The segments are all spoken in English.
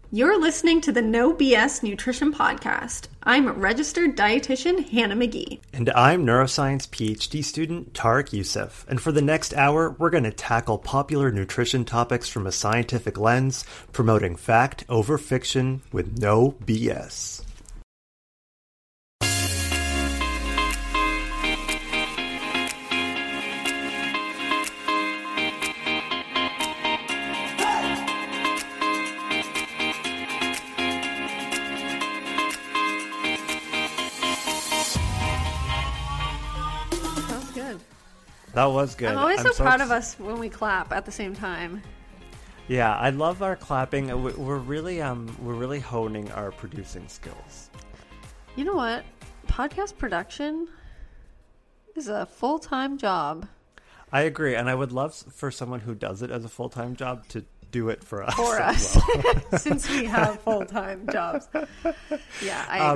You're listening to the No BS Nutrition Podcast. I'm registered dietitian Hannah McGee. And I'm neuroscience PhD student Tariq Youssef. And for the next hour, we're going to tackle popular nutrition topics from a scientific lens, promoting fact over fiction with no BS. That was good. I'm always so proud of us when we clap at the same time. Yeah, I love our clapping. We're really honing our producing skills. You know what? Podcast production is a full-time job. I agree, and I would love for someone who does it as a full-time job to do it for us. Well. Since we have full-time jobs. Yeah, I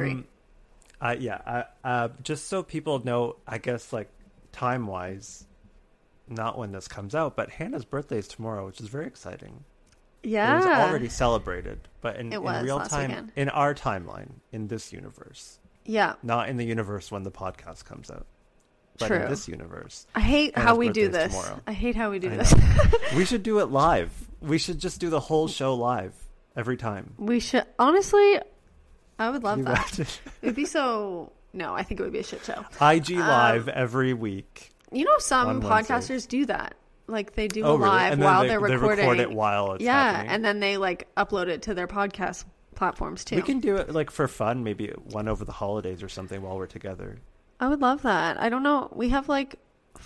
agree. Just so people know, I guess, like, time-wise, not when this comes out, but Hannah's birthday is tomorrow, which is very exciting. Yeah. It was already celebrated, but in real time, weekend. In our timeline, in this universe. Yeah. Not in the universe when the podcast comes out. But True. In this universe. I hate Hannah's how we do this. Tomorrow. I hate how we do this. We should do it live. We should just do the whole show live every time. We should. Honestly, I would love that. Imagine? It'd be so... No, I think it would be a shit show. IG live every week. You know, some podcasters Wednesdays. do that. Like, they do a live really? while they're recording. They record it while it's happening. And then they, like, upload it to their podcast platforms, too. We can do it, like, for fun, maybe one over the holidays or something while we're together. I would love that. I don't know. We have, like,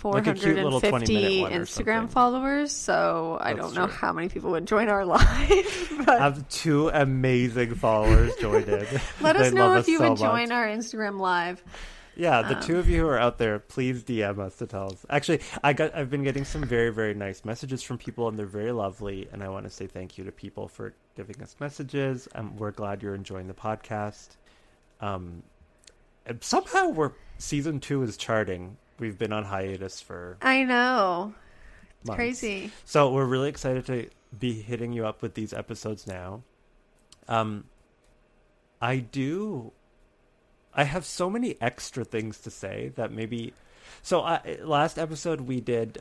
450 Instagram followers, so I don't know how many people would join our live. But I have 2 amazing followers joined in. Let us know if you would join our Instagram live. Yeah, the 2 of you who are out there, please DM us to tell us. Actually, I've been getting some very, very nice messages from people, and they're very lovely, and I want to say thank you to people for giving us messages. We're glad you're enjoying the podcast. And somehow season 2 is charting. We've been on hiatus for I know. It's months. Crazy. So we're really excited to be hitting you up with these episodes now. I have so many extra things to say that maybe... So last episode we did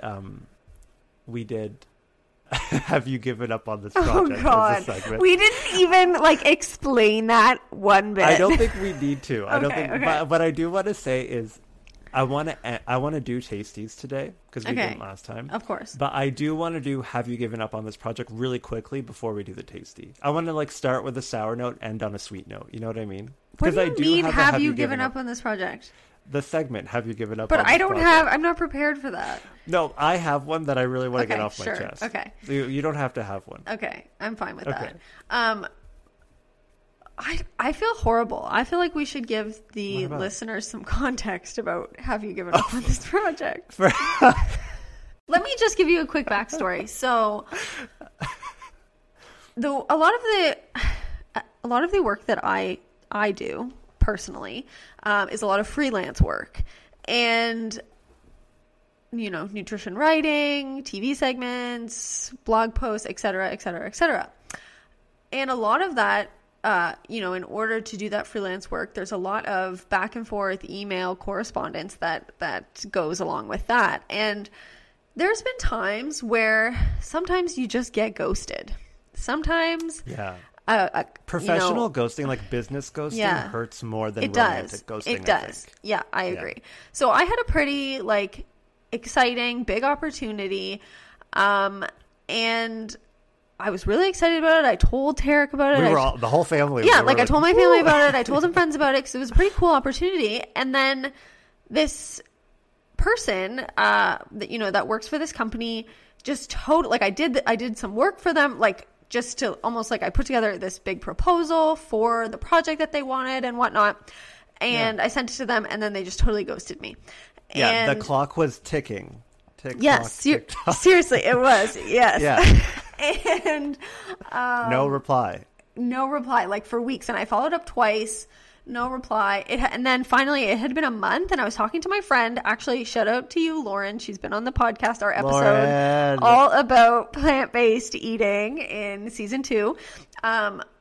Have You Given Up on This Project? Oh, God. As a segment. We didn't even, like, explain that one bit. I don't think we need to. I don't think. Okay. But what I do want to say is I want to do Tasties today because we didn't last time. Of course. But I do want to do Have You Given Up on This Project really quickly before we do the Tasty. I want to, like, start with a sour note, end on a sweet note. You know what I mean? What do you mean, have you given up on this project? The segment, Have You Given Up but on This Project? But I'm not prepared for that. No, I have one that I really want to get off my chest. Okay. You don't have to have one. Okay. I'm fine with that. I feel horrible. I feel like we should give the listeners some context about Have You Given Up on This Project. Let me just give you a quick backstory. So, a lot of the work that I do personally is a lot of freelance work, and nutrition writing, TV segments, blog posts, etc., etc., etc. And a lot of that, in order to do that freelance work, there's a lot of back and forth email correspondence that goes along with that. And there's been times where sometimes you just get ghosted. Sometimes, professional ghosting, like business ghosting, hurts more than romantic ghosting. It does. Yeah, I agree. So I had a pretty, like, exciting, big opportunity, and I was really excited about it. I told Tariq about it. The whole family. Yeah, I told my family about it. I told some friends about it because it was a pretty cool opportunity. And then this person, that works for this company, just totally, I did some work for them, just to almost I put together this big proposal for the project that they wanted and whatnot. And I sent it to them, and then they just totally ghosted me. Yeah, and the clock was ticking. Yes, seriously, it was. Yes. Yeah. And no reply. For weeks, and I followed up twice. No reply. And then finally, it had been a month, and I was talking to my friend. Actually, shout out to you, Lauren. She's been on the podcast, our episode all about plant-based eating in season 2.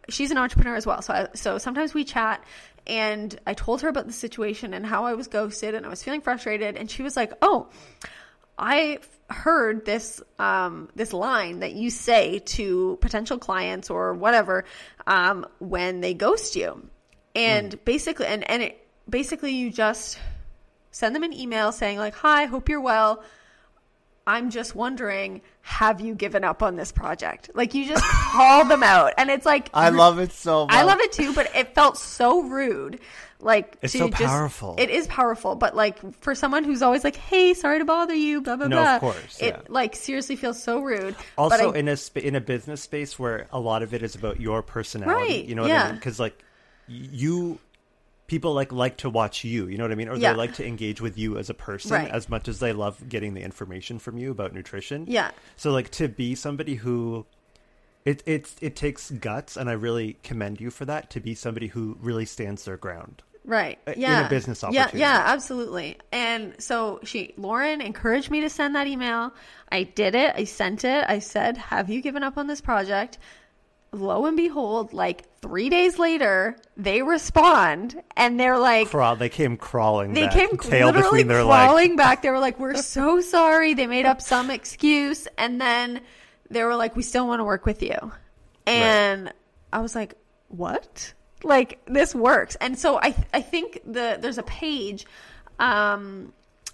she's an entrepreneur as well. So sometimes we chat, and I told her about the situation and how I was ghosted and I was feeling frustrated. And she was like, oh, I heard this line that you say to potential clients or whatever when they ghost you. And basically, basically you just send them an email saying like, hi, hope you're well. I'm just wondering, have you given up on this project? Like, you just call them out. And it's like, I love it so much. I love it too, but it felt so rude. Like, it's so powerful. It is powerful. But like, for someone who's always like, hey, sorry to bother you, blah, blah, blah. Of course. Yeah. It like seriously feels so rude. Also, in a business space where a lot of it is about your personality. Right, you know what I mean? Because like people like to watch you, you know what I mean? Or they like to engage with you as a person as much as they love getting the information from you about nutrition. Yeah. So like, to be somebody who it takes guts, and I really commend you for that, to be somebody who really stands their ground. Right. Yeah. In a business opportunity. Yeah, absolutely. And so Lauren encouraged me to send that email. I did it. I sent it. I said, have you given up on this project? Lo and behold, like 3 days later, they respond and they're like, they came crawling back. They came tail literally between their crawling legs. back. They were like, we're so sorry. They made up some excuse. And then they were like, we still want to work with you. And I was like, what? Like, this works. And so I think there's a page, on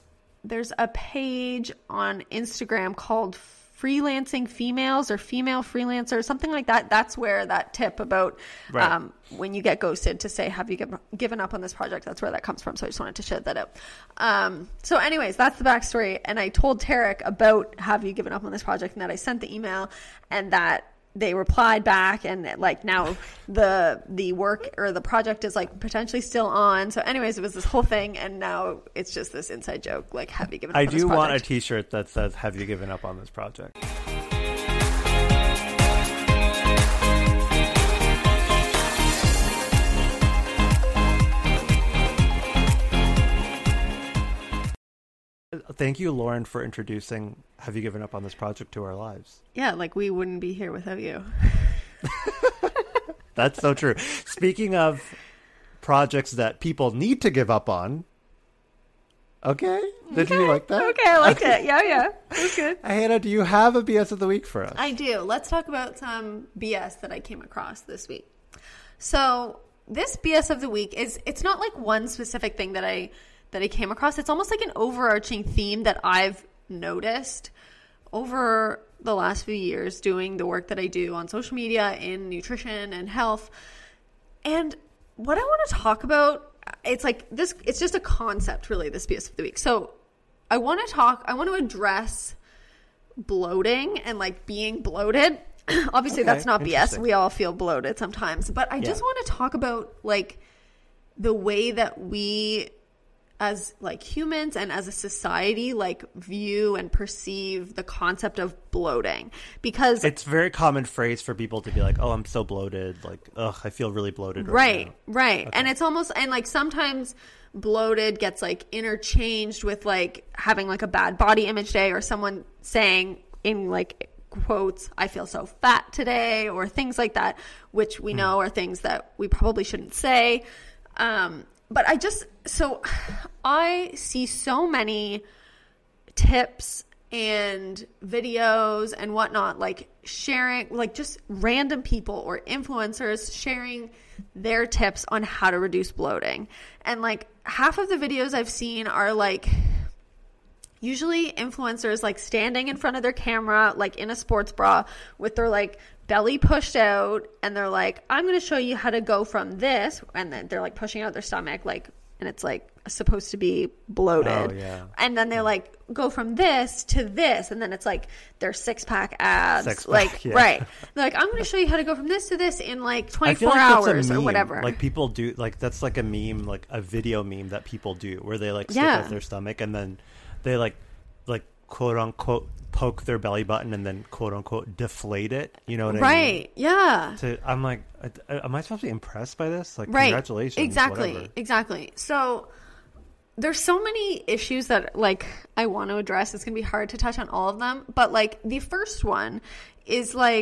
Instagram called Freelancing Females or Female Freelancer, something like that. That's where that tip about when you get ghosted to say, have you given up on this project? That's where that comes from. So I just wanted to share that out. So anyways, that's the backstory. And I told Tarek about have you given up on this project, and that I sent the email, and that they replied back, and like now the work or the project is like potentially still on. So anyways, it was this whole thing, and now it's just this inside joke, like, have you given up on this project? I do want a t-shirt that says, have you given up on this project? Thank you, Lauren, for introducing Have You Given Up on This Project to our lives. Yeah, like we wouldn't be here without you. That's so true. Speaking of projects that people need to give up on. Okay. Did you like that? Okay, I liked it. Yeah. It was good. Hannah, do you have a BS of the week for us? I do. Let's talk about some BS that I came across this week. So this BS of the week it's not like one specific thing that I came across. It's almost like an overarching theme that I've noticed over the last few years doing the work that I do on social media in nutrition and health. And what I want to talk about, it's like this, it's just a concept really, this BS of the week. So I want to address bloating and like being bloated. Obviously that's not BS. We all feel bloated sometimes, but I just want to talk about like the way that we as like humans and as a society like view and perceive the concept of bloating, because it's a very common phrase for people to be like, oh, I'm so bloated, like, ugh, I feel really bloated right now. Okay. And it's almost, and like sometimes bloated gets like interchanged with like having like a bad body image day, or someone saying in like quotes, I feel so fat today, or things like that, which we know are things that we probably shouldn't say. But I see so many tips and videos and whatnot, like sharing, like just random people or influencers sharing their tips on how to reduce bloating. And like half of the videos I've seen are like usually influencers like standing in front of their camera, like in a sports bra with their like belly pushed out, and they're like, I'm going to show you how to go from this, and then they're like pushing out their stomach, like, and it's like supposed to be bloated. And then they're like, go from this to this, and then it's like their six-pack abs. Right. They're like, I'm going to show you how to go from this to this in like 24 hours or whatever. Like people do, like that's like a meme, like a video meme that people do where they like stick out their stomach and then they like quote unquote poke their belly button and then quote unquote deflate it. You know what I mean? Right. Yeah. I'm like, am I supposed to be impressed by this? Like, congratulations. Exactly. So there's so many issues that like I want to address. It's going to be hard to touch on all of them. But like the first one is like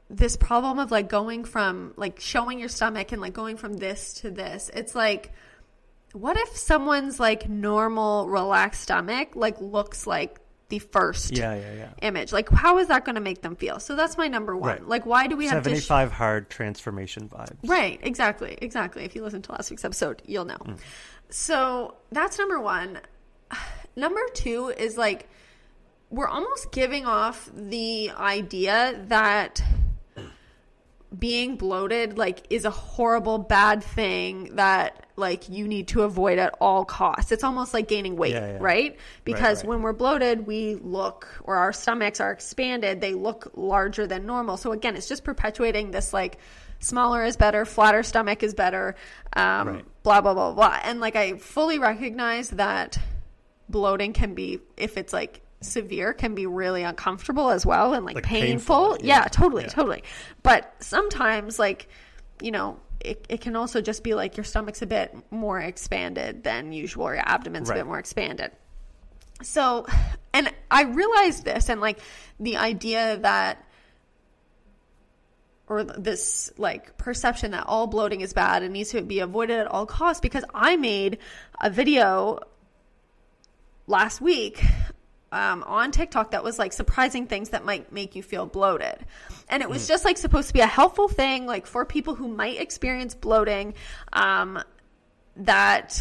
this problem of like going from like showing your stomach and like going from this to this. It's like, what if someone's like normal relaxed stomach like looks like the first image? Like, how is that going to make them feel? So that's my number one. Right. Like, why do we have 75 hard transformation vibes? Right, exactly. If you listen to last week's episode, you'll know. So that's number one. Number two is like, we're almost giving off the idea that being bloated like is a horrible bad thing that like you need to avoid at all costs. It's almost like gaining weight, right? Because when we're bloated, we look, or our stomachs are expanded, they look larger than normal. So again, it's just perpetuating this like smaller is better, flatter stomach is better, blah, blah, blah, blah. And like, I fully recognize that bloating can be, if it's like severe, can be really uncomfortable as well, and like painful. Yeah, totally. But sometimes like, you know, it can also just be like your stomach's a bit more expanded than usual, or your abdomen's a bit more expanded. So, and I realized this, and like the idea that, or this like perception that all bloating is bad and needs to be avoided at all costs, because I made a video last week on TikTok that was like surprising things that might make you feel bloated. And it was just like supposed to be a helpful thing, like for people who might experience bloating, that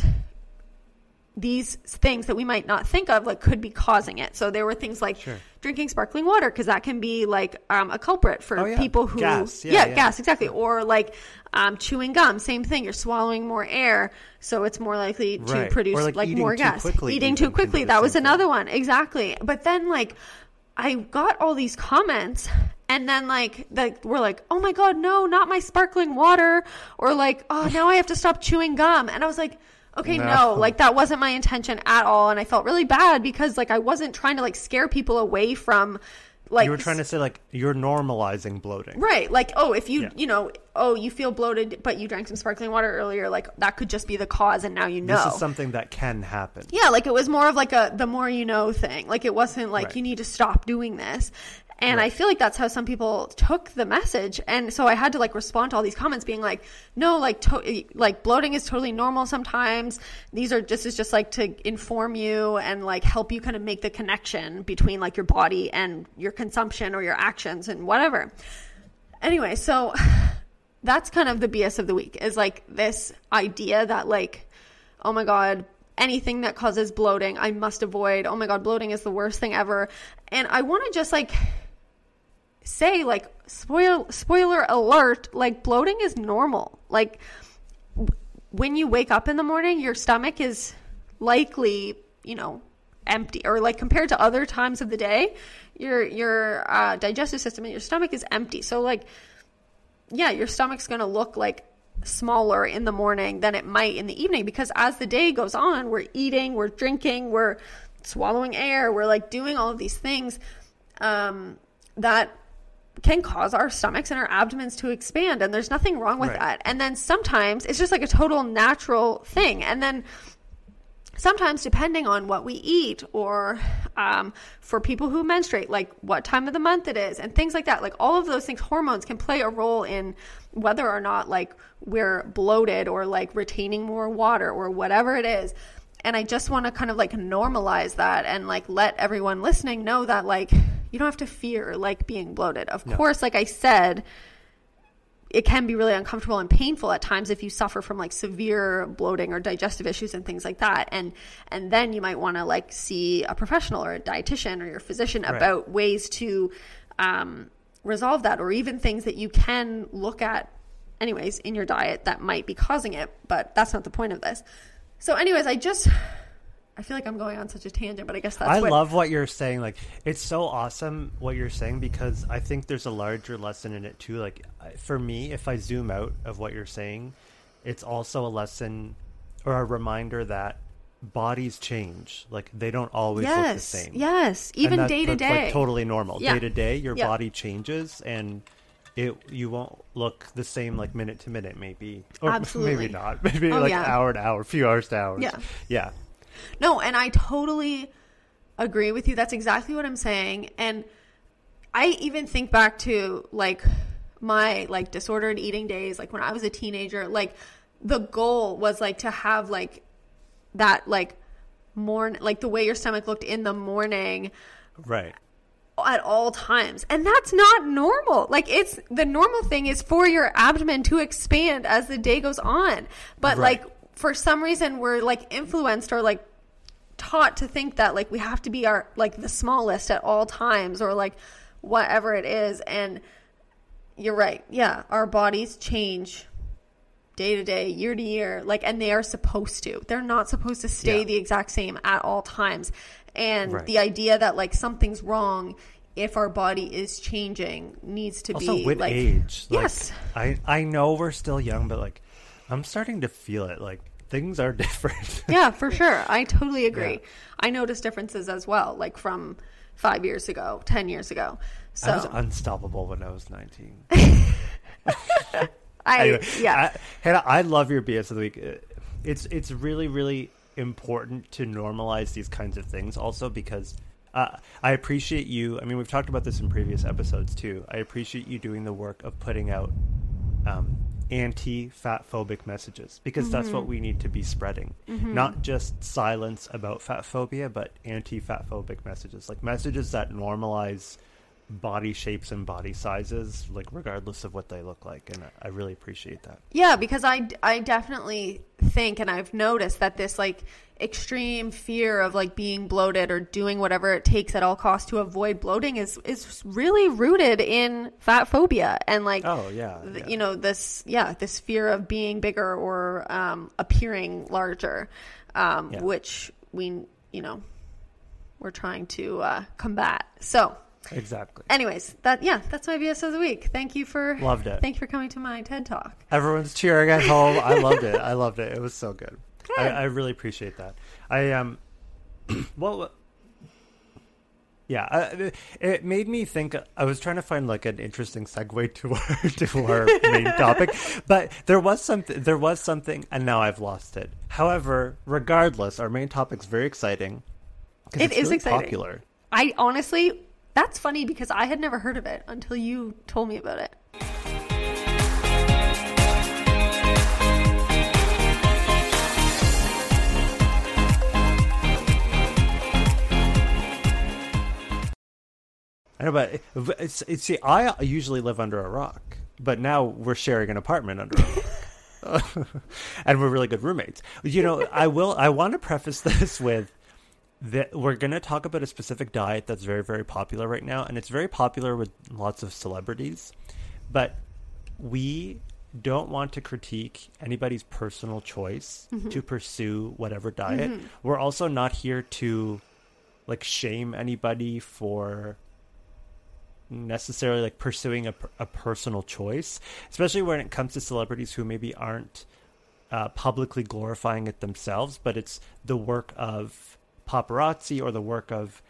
these things that we might not think of like could be causing it. So there were things like drinking sparkling water, because that can be like a culprit for people who gas, exactly. Or like chewing gum, same thing. You're swallowing more air, so it's more likely to produce like more gas. Eating too quickly, that was another one. Exactly. But then like I got all these comments, and then like we're like, oh my God, no, not my sparkling water, or like, oh, now I have to stop chewing gum. And I was like, okay, no, like that wasn't my intention at all. And I felt really bad because like I wasn't trying to like scare people away from like. You were trying to say like you're normalizing bloating. Right. Like, oh, if you, you know, oh, you feel bloated, but you drank some sparkling water earlier, like that could just be the cause, and now you know. This is something that can happen. Yeah, like it was more of like the more you know thing. Like it wasn't like you need to stop doing this. And I feel like that's how some people took the message. And so I had to like respond to all these comments being like, no, like, like bloating is totally normal sometimes. This is just like to inform you and like help you kind of make the connection between like your body and your consumption or your actions and whatever. Anyway, so that's kind of the BS of the week, is like this idea that like, oh my God, anything that causes bloating, I must avoid. Oh my God, bloating is the worst thing ever. And I want to just like say, like, spoiler alert, like bloating is normal. Like when you wake up in the morning, your stomach is likely, you know, empty, or like compared to other times of the day, your digestive system and your stomach is empty. So like, yeah, your stomach's going to look like smaller in the morning than it might in the evening, because as the day goes on, we're eating, we're drinking, we're swallowing air, we're like doing all of these things that can cause our stomachs and our abdomens to expand, and there's nothing wrong with that. And then sometimes it's just like a total natural thing. And then sometimes, depending on what we eat, or for people who menstruate, like what time of the month it is and things like that, like all of those things, hormones can play a role in whether or not like we're bloated or like retaining more water or whatever it is. And I just want to kind of like normalize that and like let everyone listening know that like you don't have to fear like being bloated. Of course, like I said, it can be really uncomfortable and painful at times if you suffer from like severe bloating or digestive issues and things like that. And then you might want to like see a professional or a dietitian or your physician about ways to resolve that, or even things that you can look at anyways in your diet that might be causing it. But that's not the point of this. So anyways, I feel like I'm going on such a tangent, but I guess I love what you're saying. Like, it's so awesome what you're saying, because I think there's a larger lesson in it too. Like, for me, if I zoom out of what you're saying, it's also a lesson or a reminder that bodies change. Like, they don't always look the same. Yes, even day to day. That's like totally normal. Day to day, your body changes, and you won't look the same like minute to minute, maybe. Or absolutely. Maybe not. Maybe hour to hour, few hours to hours. Yeah. No, and I totally agree with you. That's exactly what I'm saying. And I even think back to like my like disordered eating days, like when I was a teenager, like the goal was like to have like that like like the way your stomach looked in the morning. Right. At all times. And that's not normal. Like it's the normal thing is for your abdomen to expand as the day goes on. But like for some reason we're like influenced or like taught to think that like we have to be our like the smallest at all times or like whatever it is. And you're right. Yeah. Our bodies change day to day, year to year, like, and they are supposed to. They're not supposed to stay the exact same at all times. And the idea that like something's wrong if our body is changing needs to also be with like age. Like, yes, I know we're still young, but like I'm starting to feel it. Like things are different. Yeah, for sure. I totally agree. Yeah. I noticed differences as well, like from 5 years ago, 10 years ago. So I was unstoppable when I was 19. Hannah, I love your BS of the week. It's really, really important to normalize these kinds of things also because I appreciate you. I mean, we've talked about this in previous episodes too. I appreciate you doing the work of putting out anti-fat phobic messages because that's what we need to be spreading. Not just silence about fat phobia, but anti-fat phobic messages, like messages that normalize body shapes and body sizes, like regardless of what they look like. And I really appreciate that. Yeah, because I definitely think, and I've noticed that this like extreme fear of like being bloated or doing whatever it takes at all costs to avoid bloating is really rooted in fat phobia and like you know this fear of being bigger or appearing larger, which we we're trying to combat. So exactly. Anyways, that's my BS of the week. Thank you for loved it. Thank you for coming to my TED Talk. Everyone's cheering at home. I loved it. It was so good. I really appreciate that. It made me think. I was trying to find like an interesting segue to our main topic, but there was something, and now I've lost it. However, regardless, our main topic's very exciting. It is really exciting. Popular. I honestly, that's funny because I had never heard of it until you told me about it. I know, but see, I usually live under a rock, but now we're sharing an apartment under a rock, and we're really good roommates. I want to preface this with that we're going to talk about a specific diet that's very, very popular right now, and it's very popular with lots of celebrities, but we don't want to critique anybody's personal choice to pursue whatever diet. We're also not here to like shame anybody for necessarily like pursuing a personal choice, especially when it comes to celebrities who maybe aren't publicly glorifying it themselves, but it's the work of paparazzi or the work of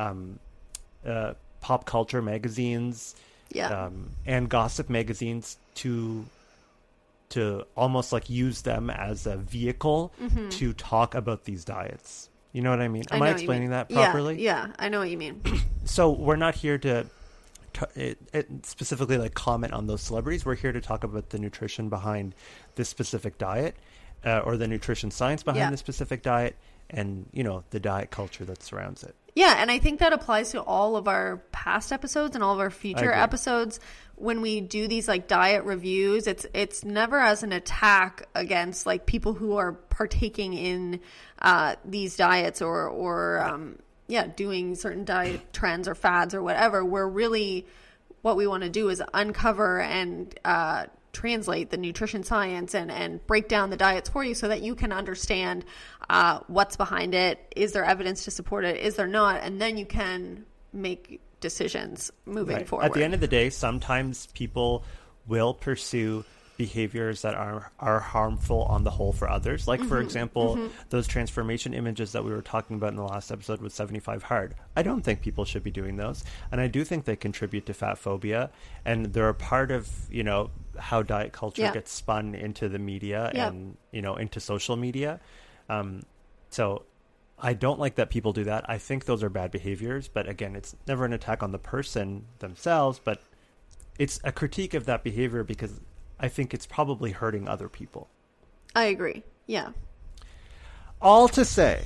pop culture magazines and gossip magazines to almost like use them as a vehicle to talk about these diets. You know what I mean? Am I explaining that properly? Yeah, I know what you mean. So we're not here to specifically like comment on those celebrities. We're here to talk about the nutrition behind this specific diet or the nutrition science behind this specific diet and, the diet culture that surrounds it. Yeah, and I think that applies to all of our past episodes and all of our future episodes. When we do these like diet reviews, it's never as an attack against like people who are partaking in these diets or doing certain diet trends or fads or whatever. We're really, what we want to do is uncover and translate the nutrition science and break down the diets for you so that you can understand what's behind it. Is there evidence to support it? Is there not? And then you can make decisions moving forward. At the end of the day, sometimes people will pursue behaviors that are harmful on the whole for others. Like, for example, those transformation images that we were talking about in the last episode with 75 Hard. I don't think people should be doing those. And I do think they contribute to fat phobia. And they're a part of, how diet culture gets spun into the media and, into social media. So I don't like that people do that. I think those are bad behaviors. But again, it's never an attack on the person themselves, but it's a critique of that behavior because I think it's probably hurting other people. I agree. Yeah. All to say,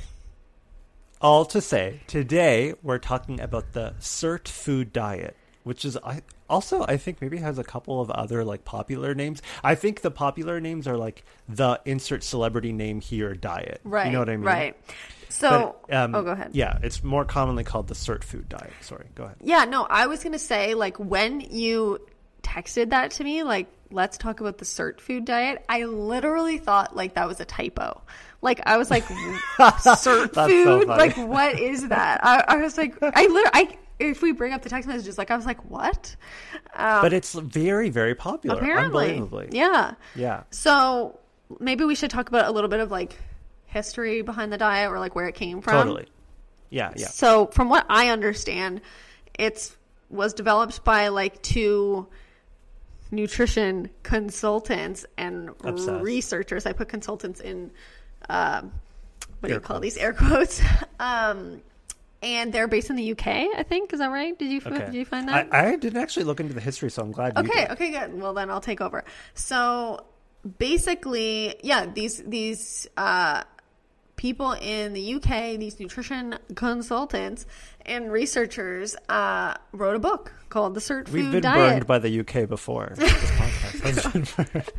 today we're talking about the Cert Food Diet, which is I think maybe has a couple of other like popular names. I think the popular names are like the insert celebrity name here diet. Right. You know what I mean? Right. So, go ahead. Yeah, it's more commonly called the Cert Food Diet. Sorry, go ahead. Yeah, no, I was going to say, like, when you texted that to me, like, let's talk about the Cert Food Diet, I literally thought, like, that was a typo. Like, I was like, Cert Food? So like, what is that? I was like, if we bring up the text messages, like, I was like, what? But it's very, very popular. Apparently. Unbelievably. Yeah. Yeah. So, maybe we should talk about a little bit of, like, history behind the diet or like where it came from. Totally. Yeah. So from what I understand, it was developed by like two nutrition consultants and researchers. I put consultants in what do you call these air quotes? And they're based in the UK, I think. Is that right? Did you find that? I didn't actually look into the history, so I'm glad you did. Okay, good. Well, then I'll take over. So basically, yeah, these people in the UK, these nutrition consultants and researchers wrote a book called The Cert Food Diet. We've been burned by the UK before. This podcast has been burned.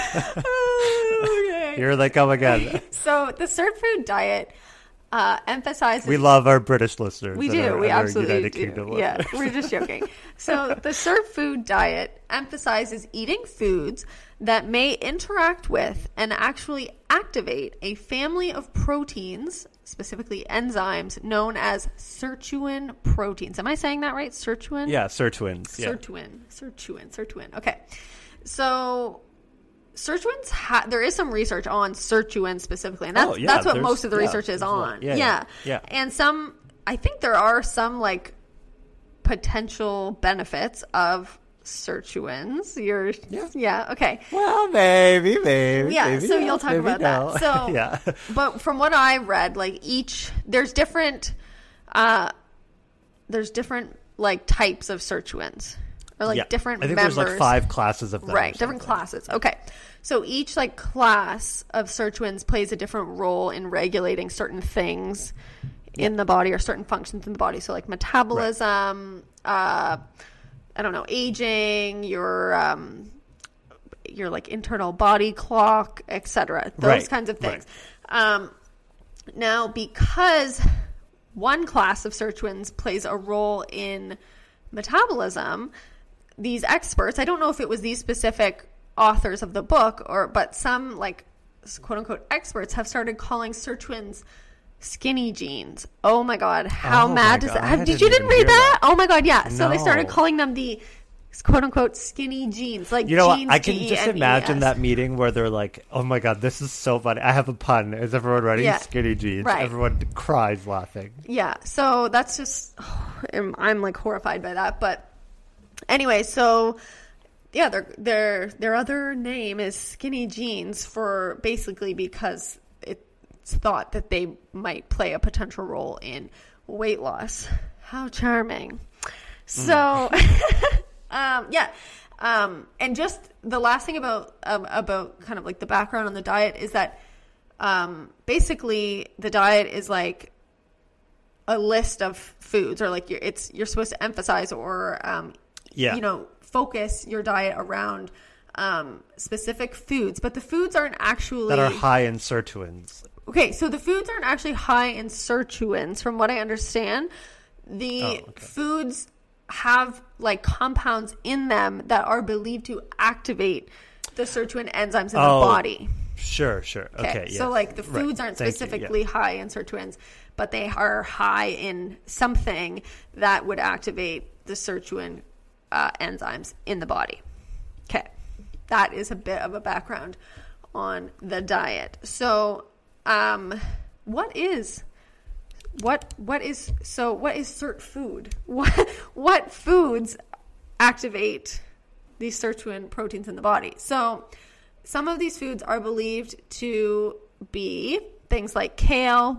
Okay. Here they come again. So the Cert Food Diet emphasizes... We love our British listeners. We do. We absolutely United do. Kingdom Yeah, we're just joking. So the Cert Food Diet emphasizes eating foods that may interact with and actually activate a family of proteins, specifically enzymes, known as sirtuin proteins. Am I saying that right? Sirtuin? Yeah, sirtuins. Yeah. Sirtuin. Okay. So sirtuins, there is some research on sirtuin specifically, and that's what most of the research is on. Yeah. And I think there are some like potential benefits of sirtuins. Okay. Well, maybe. Yeah, maybe so no, you'll talk maybe about no. that. So, yeah. But from what I read, like there's different like types of sirtuins, or like different I think members. there's like 5 classes of them. Right, different classes. Okay. So each like class of sirtuins plays a different role in regulating certain things in the body or certain functions in the body. So like metabolism, I don't know, aging, your like internal body clock, etc. Those kinds of things. Right. Now, because one class of sirtuins plays a role in metabolism, these experts, I don't know if it was these specific authors of the book but some like quote unquote experts have started calling sirtuins skinny jeans. Oh my god, how mad does that? Did you didn't read that? Oh my god, yeah. So they started calling them the quote unquote skinny jeans, like, you know jeans, what? I can just imagine that meeting where they're like, "Oh my god, this is so funny! I have a pun." Is everyone ready? Skinny jeans. Right. Everyone cries laughing. Yeah. So that's just I'm like horrified by that. But anyway, so yeah, their other name is skinny jeans for basically because it's thought that they might play a potential role in weight loss. How charming. So, and just the last thing about kind of like the background on the diet is that basically the diet is like a list of foods, or like you're supposed to emphasize or focus your diet around specific foods, but the foods aren't actually that are high in sirtuins. Okay, so the foods aren't actually high in sirtuins, from what I understand. The foods have like compounds in them that are believed to activate the sirtuin enzymes in the body. Sure. Okay. Yes. So like the foods aren't specifically high in sirtuins, but they are high in something that would activate the sirtuin enzymes in the body. Okay. That is a bit of a background on the diet. So, what is Cert Food? What foods activate these sirtuin proteins in the body? So some of these foods are believed to be things like kale,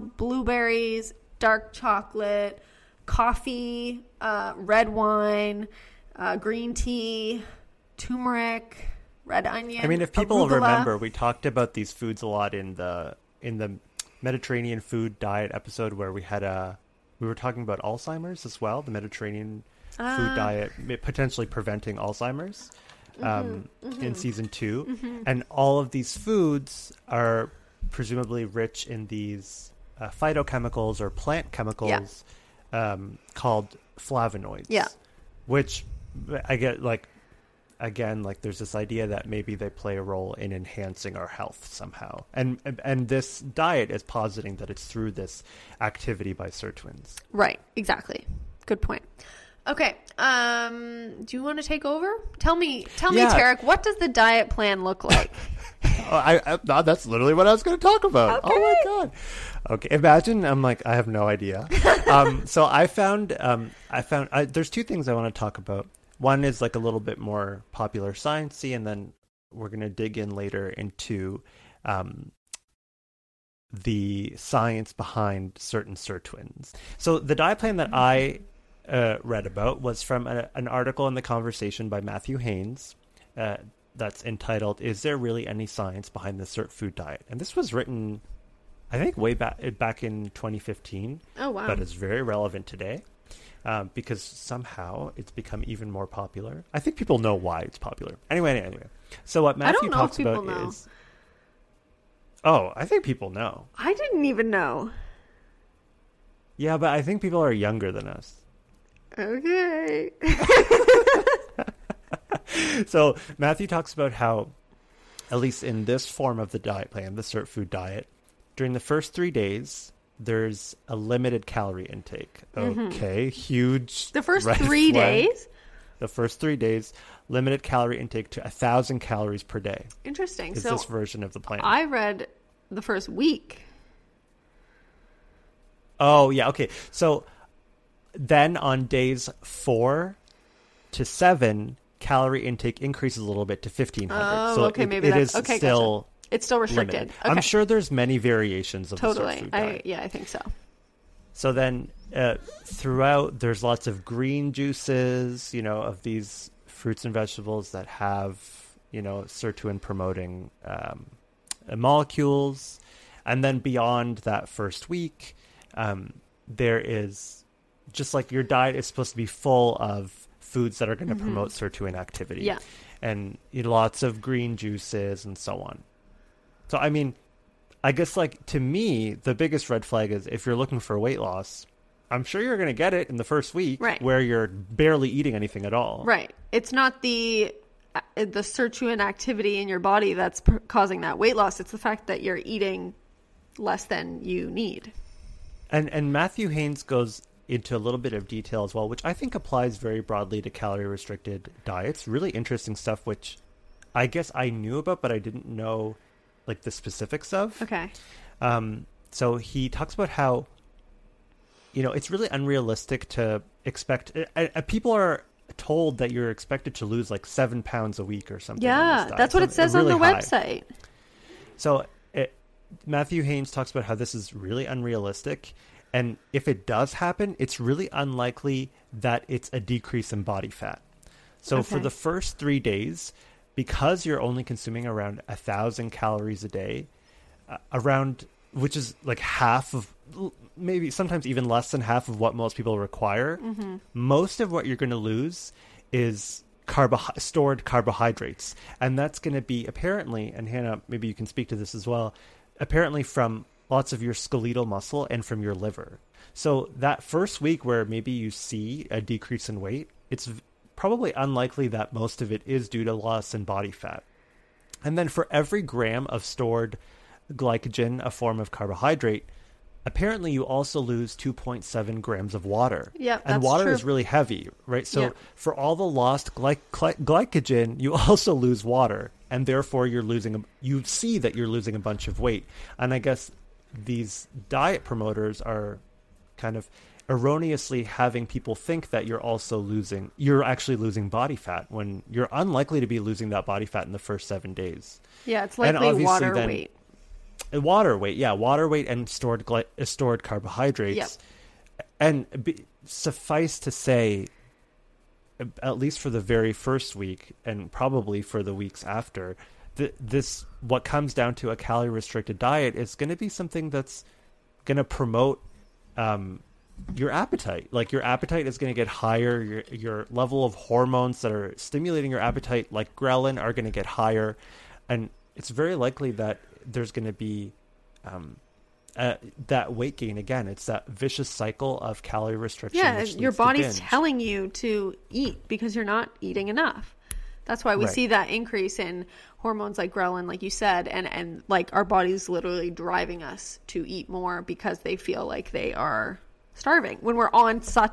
blueberries, dark chocolate, coffee, red wine, green tea, turmeric, red onion. I mean, if people arugula. remember, we talked about these foods a lot in the Mediterranean food diet episode where we were talking about Alzheimer's as well, the Mediterranean food diet potentially preventing Alzheimer's in season 2. And all of these foods are presumably rich in these phytochemicals or plant chemicals called flavonoids. Yeah. Which I get, like, again, like there's this idea that maybe they play a role in enhancing our health somehow. And this diet is positing that it's through this activity by sirtuins. Right, exactly. Good point. Okay, do you want to take over? Tell me, Tarek, what does the diet plan look like? That's literally what I was going to talk about. Okay. Oh my God. Okay. Imagine I have no idea. So I found there's two things I want to talk about. One is like a little bit more popular science-y, and then we're going to dig in later into the science behind certain sirtuins. So the diet plan that I read about was from an article in The Conversation by Matthew Haynes that's entitled, "Is There Really Any Science Behind the Sirt Food Diet?" And this was written, I think, way back in 2015. Oh, wow. But it's very relevant today because somehow it's become even more popular. I think people know why it's popular. Anyway. So what Matthew talks about is... Oh, I think people know. I didn't even know. Yeah, but I think people are younger than us. Okay. So Matthew talks about how, at least in this form of the diet plan, the Sirt food diet, during the first 3 days, there's a limited calorie intake. Okay, huge. The first 3 days? The first 3 days, limited calorie intake to 1,000 calories per day. Interesting. Is this version of the plan? I read the first week. Oh, yeah. Okay. So then on days 4 to 7, calorie intake increases a little bit to 1,500. Oh, so okay. Maybe that's okay. Still gotcha. It's still restricted. Okay. I'm sure there's many variations of the Sirt food diet. I think so. So then throughout, there's lots of green juices, of these fruits and vegetables that have, sirtuin promoting molecules. And then beyond that first week, there is, just like your diet is supposed to be full of foods that are going to promote sirtuin activity. Yeah. And lots of green juices and so on. So, I mean, I guess, like, to me, the biggest red flag is if you're looking for weight loss, I'm sure you're going to get it in the first week, right, where you're barely eating anything at all. Right. It's not the sirtuin activity in your body that's causing that weight loss. It's the fact that you're eating less than you need. And Matthew Haynes goes into a little bit of detail as well, which I think applies very broadly to calorie-restricted diets. Really interesting stuff, which I guess I knew about, but I didn't know, like, the specifics of. Okay. So he talks about how, it's really unrealistic to expect... people are told that you're expected to lose, like, 7 pounds a week or something. Yeah, that's what it says on the website. So Matthew Haynes talks about how this is really unrealistic. And if it does happen, it's really unlikely that it's a decrease in body fat. So for the first 3 days, because you're only consuming around 1,000 calories a day, which is like half of, maybe sometimes even less than half of what most people require, most of what you're going to lose is stored carbohydrates. And that's going to be apparently, and Hannah, maybe you can speak to this as well, apparently from lots of your skeletal muscle and from your liver. So that first week where maybe you see a decrease in weight, it's probably unlikely that most of it is due to loss in body fat. And then for every gram of stored glycogen, a form of carbohydrate, apparently you also lose 2.7 grams of water. Yeah, and water is really heavy, right? So for all the lost glycogen, you also lose water, and therefore you see that you're losing a bunch of weight. And I guess these diet promoters are kind of erroneously having people think that you're actually losing body fat when you're unlikely to be losing that body fat in the first 7 days. Yeah, it's likely water weight. Water weight and stored carbohydrates. Yep. And suffice to say, at least for the very first week and probably for the weeks after, this what comes down to a calorie restricted diet is going to be something that's going to promote your appetite. Like your appetite is going to get higher. Your level of hormones that are stimulating your appetite, like ghrelin, are going to get higher, and it's very likely that there's going to be that weight gain again. It's that vicious cycle of calorie restriction. Yeah, which your leads to body's binge. telling you to eat because you're not eating enough. That's why we Right. see that increase in hormones like ghrelin, like you said, and like our body's literally driving us to eat more because they feel like they are starving when we're on such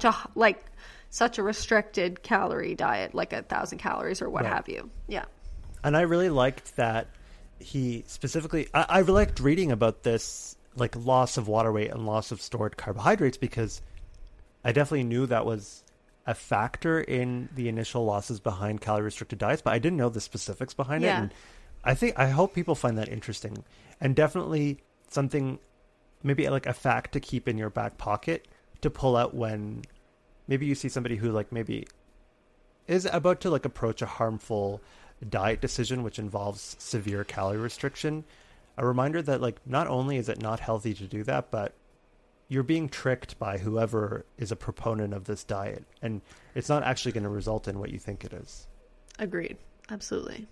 a restricted calorie diet, like 1,000 calories or what Right. have you. Yeah. And I really liked that he specifically, I really liked reading about this, like loss of water weight and loss of stored carbohydrates, because I definitely knew that was a factor in the initial losses behind calorie restricted diets, but I didn't know the specifics behind it. Yeah. And I hope people find that interesting, and definitely something, maybe like a fact to keep in your back pocket to pull out when maybe you see somebody who like maybe is about to like approach a harmful diet decision which involves severe calorie restriction. A reminder that like not only is it not healthy to do that, but you're being tricked by whoever is a proponent of this diet, and it's not actually going to result in what you think it is. Agreed. Absolutely.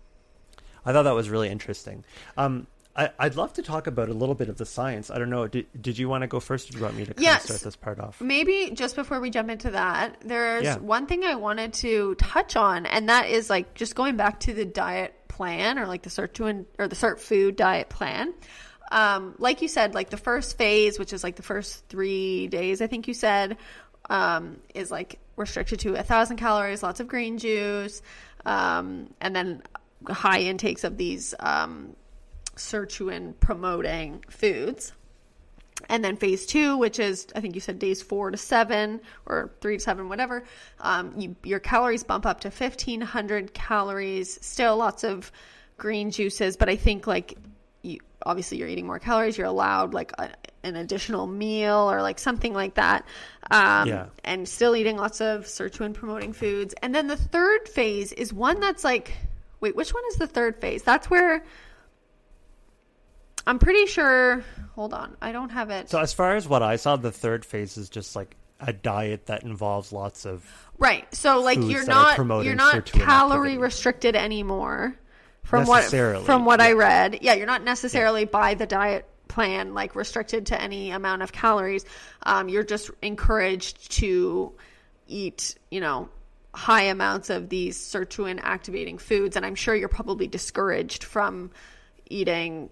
I thought that was really interesting. I'd love to talk about a little bit of the science. I don't know. Did you want to go first, or do you want me to kind of start this part off? Maybe just before we jump into that, there's Yeah. one thing I wanted to touch on, and that is like just going back to the diet plan, or like the Cert Food diet plan. Like you said, like the first phase, which is like the first 3 days, I think you said, is like restricted to 1,000 calories, lots of green juice, and then high intakes of these sirtuin promoting foods. And then phase 2, which is, I think you said days 4 to 7 or 3 to 7, whatever, your calories bump up to 1,500 calories, still lots of green juices, but I think like obviously you're eating more calories, you're allowed like an additional meal or like something like that. And still eating lots of sirtuin promoting foods. And then the third phase is one that's like, wait, which one is the third phase? That's where I'm pretty sure, hold on, I don't have it. So as far as what I saw, the third phase is just like a diet that involves lots of right. So like foods you're that are not promoting sirtuin calorie activity. restricted anymore. From Necessarily, what yeah. I read. Yeah, you're not necessarily by the diet plan like restricted to any amount of calories. You're just encouraged to eat, high amounts of these sirtuin activating foods, and I'm sure you're probably discouraged from eating,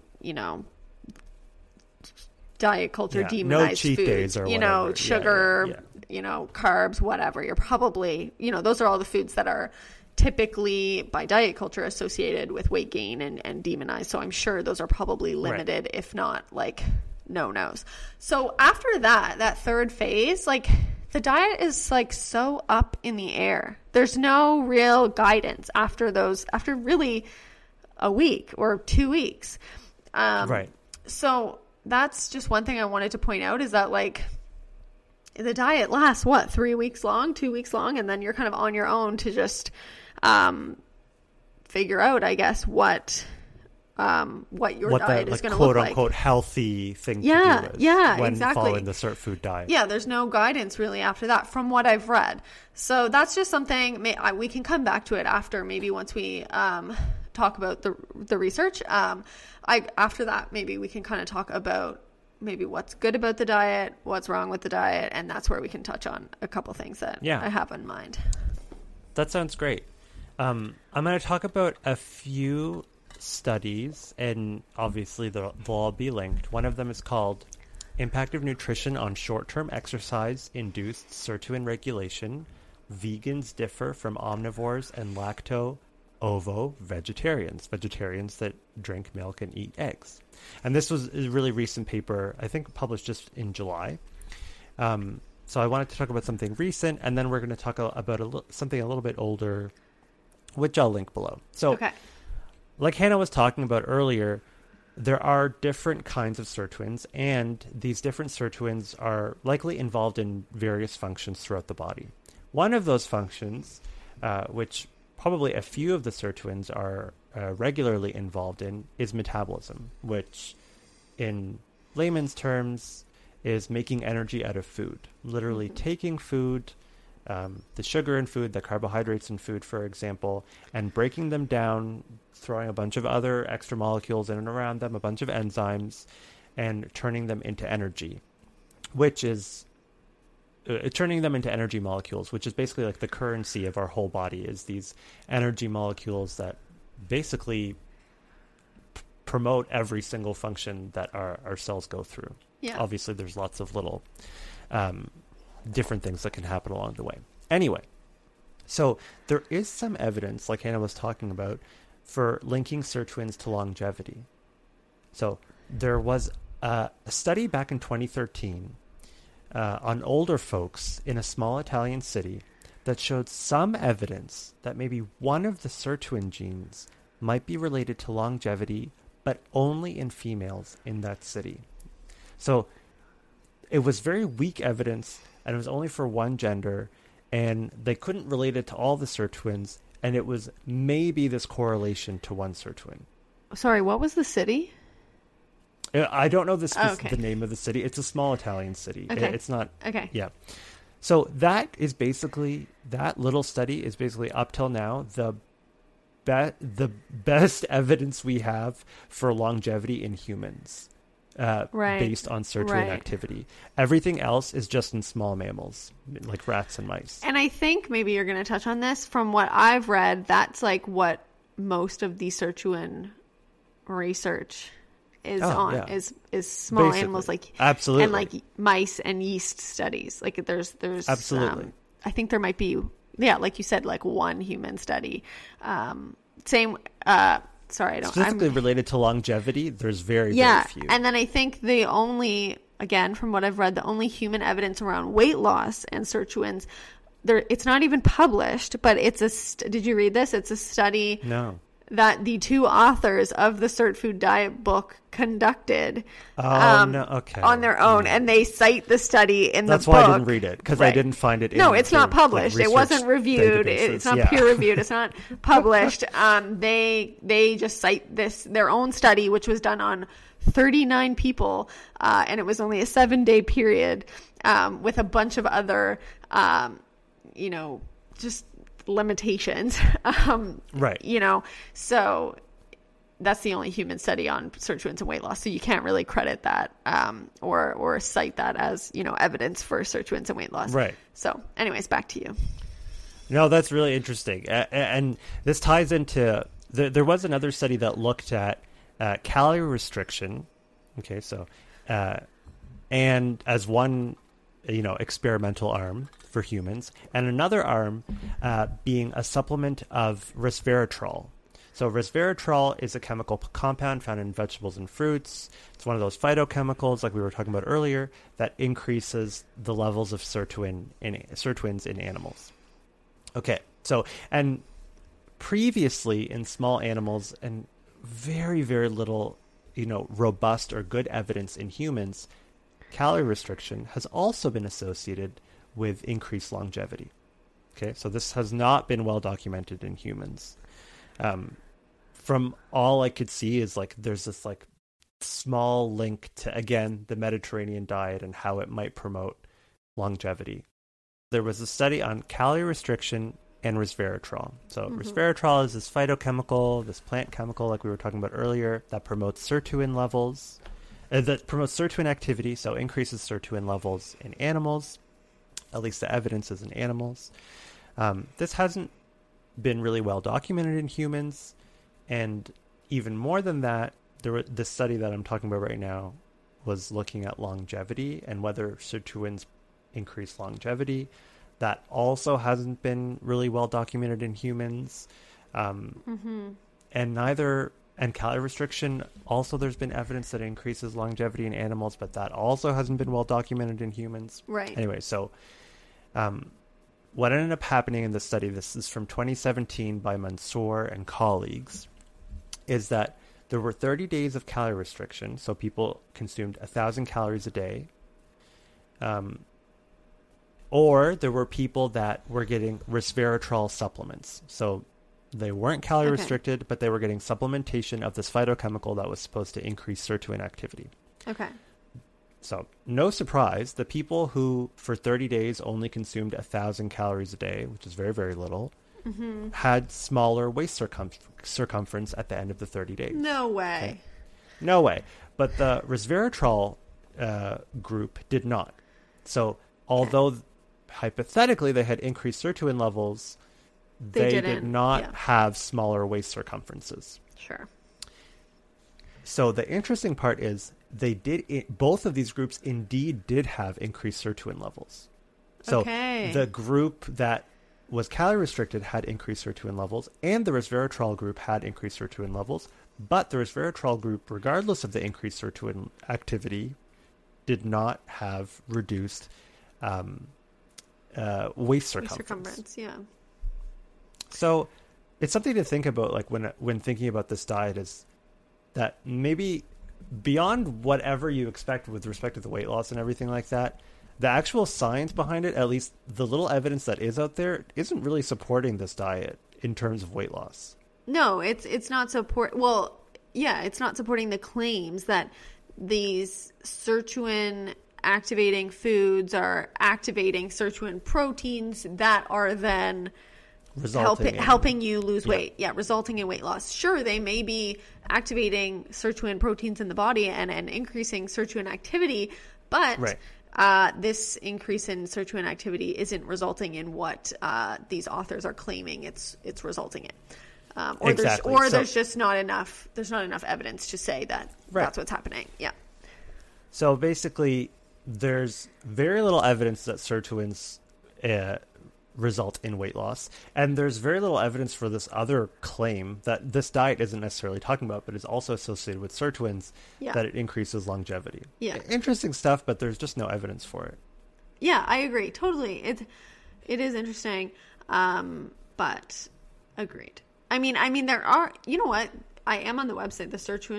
diet culture demonized no cheat foods, days or whatever. sugar, Yeah. Carbs, whatever. You're probably, those are all the foods that are typically by diet culture associated with weight gain and demonized. So I'm sure those are probably limited, right, if not like no-nos. So after that third phase, like the diet is like so up in the air. There's no real guidance after really a week or 2 weeks. Right. So that's just one thing I wanted to point out, is that like the diet lasts 3 weeks long, 2 weeks long, and then you're kind of on your own to just figure out, I guess, what your diet is going to look like. Quote unquote healthy thing to do when following the Cert Food diet. Yeah, there's no guidance really after that from what I've read. So that's just something we can come back to it after, maybe once we talk about the research. After that, maybe we can kind of talk about maybe what's good about the diet, what's wrong with the diet, and that's where we can touch on a couple things that I have in mind. That sounds great. I'm going to talk about a few studies, and obviously they'll all be linked. One of them is called Impact of Nutrition on Short-Term Exercise-Induced Sirtuin Regulation. Vegans differ from omnivores and lacto-ovo vegetarians that drink milk and eat eggs. And this was a really recent paper, I think published just in July. So I wanted to talk about something recent, and then we're going to talk about something a little bit older, which I'll link below. So, like Hannah was talking about earlier, there are different kinds of sirtuins, and these different sirtuins are likely involved in various functions throughout the body. one of those functions, which probably a few of the sirtuins are regularly involved in, is metabolism, which in layman's terms is making energy out of food. Literally taking food, the sugar in food, the carbohydrates in food, for example, and breaking them down, throwing a bunch of other extra molecules in and around them, a bunch of enzymes, and turning them into energy, which is turning them into energy molecules, which is basically like the currency of our whole body, is these energy molecules that basically promote every single function that our cells go through. Yeah. Obviously, there's lots of little different things that can happen along the way. Anyway, so there is some evidence, like Hannah was talking about, for linking sirtuins to longevity. So there was a study back in 2013 on older folks in a small Italian city that showed some evidence that maybe one of the sirtuin genes might be related to longevity, but only in females in that city. So it was very weak evidence, and it was only for one gender, and they couldn't relate it to all the sirtuins, and it was maybe this correlation to one sirtuin. Sorry, what was the city? I don't know the Okay. name of the city. It's a small Italian city. Okay. It's not. Okay. Yeah. So that little study is basically up till now the best evidence we have for longevity in humans, Right. based on sirtuin Right. activity. Everything else is just in small mammals, like rats and mice. And I think maybe you're going to touch on this. From what I've read, that's like what most of the sirtuin research is on, yeah. is small Basically. animals, like Absolutely. and like mice and yeast studies. Like there's Absolutely. I think there might be, like you said, like one human study. Same. Sorry, I don't. Specifically related to longevity, there's very Yeah, few. and then I think the only, again, from what I've read, the only human evidence around weight loss and sirtuins, it's not even published, but it's did you read this? It's a study No. that the two authors of the Cert Food Diet book conducted No. Okay. on their own, and they cite the study in That's the book. why I didn't read it, because I Right. didn't find it. No, in it's not the, like, published. It research wasn't reviewed. databases. It's not Yeah. peer reviewed. It's not published. They just cite their own study, which was done on 39 people, and it was only a 7-day period, with a bunch of other, just limitations. Right. So that's the only human study on sirtuins and weight loss. So you can't really credit that, or cite that as, evidence for sirtuins and weight loss. Right. So anyways, back to you. No, that's really interesting. And this ties into, there was another study that looked at calorie restriction. Okay, so, and as one, experimental arm for humans, and another arm being a supplement of resveratrol. So resveratrol is a chemical compound found in vegetables and fruits. It's one of those phytochemicals, like we were talking about earlier, that increases the levels of sirtuins in animals. Okay, so, and previously in small animals, and very, very little, robust or good evidence in humans, calorie restriction has also been associated with increased longevity. Okay, so this has not been well documented in humans. From all I could see is there's this small link to, again, the Mediterranean diet and how it might promote longevity. There was a study on calorie restriction and resveratrol. So resveratrol is this phytochemical, this plant chemical, like we were talking about earlier, that promotes sirtuin levels, that promotes sirtuin activity, so increases sirtuin levels in animals. At least the evidence is in animals. This hasn't been really well documented in humans, and even more than that, this study that I'm talking about right now was looking at longevity and whether sirtuins increase longevity. That also hasn't been really well documented in humans. And calorie restriction, also there's been evidence that it increases longevity in animals, but that also hasn't been well documented in humans. Right. Anyway, so what ended up happening in this study, this is from 2017 by Mansour and colleagues, is that there were 30 days of calorie restriction, so people consumed 1,000 calories a day. Or there were people that were getting resveratrol supplements. So they weren't calorie restricted, but they were getting supplementation of this phytochemical that was supposed to increase sirtuin activity. Okay. So no surprise, the people who for 30 days only consumed 1,000 calories a day, which is very, very little, had smaller waist circumference at the end of the 30 days. No way. Okay? No way. But the resveratrol group did not. So although hypothetically they had increased sirtuin levels, they did not have smaller waist circumferences. Sure. So the interesting part is both of these groups indeed did have increased sirtuin levels. So the group that was calorie restricted had increased sirtuin levels, and the resveratrol group had increased sirtuin levels, but the resveratrol group, regardless of the increased sirtuin activity, did not have reduced waist circumference. Yeah. So it's something to think about, like when thinking about this diet, is that maybe beyond whatever you expect with respect to the weight loss and everything like that, the actual science behind it, at least the little evidence that is out there, isn't really supporting this diet in terms of weight loss. No, it's not it's not supporting the claims that these sirtuin activating foods are activating sirtuin proteins that are then helping you lose weight. Yeah, resulting in weight loss. Sure, they may be activating sirtuin proteins in the body and increasing sirtuin activity, but this increase in sirtuin activity isn't resulting in what these authors are claiming it's resulting in. There's just not enough evidence to say that that's what's happening. Yeah. So basically, there's very little evidence that sirtuins result in weight loss, and there's very little evidence for this other claim that this diet isn't necessarily talking about, but is also associated with sirtuins, that it increases longevity. Yeah, interesting stuff, but there's just no evidence for it. Yeah, I agree totally. It is interesting, but agreed. I mean, there are. You know what? I am on the website, the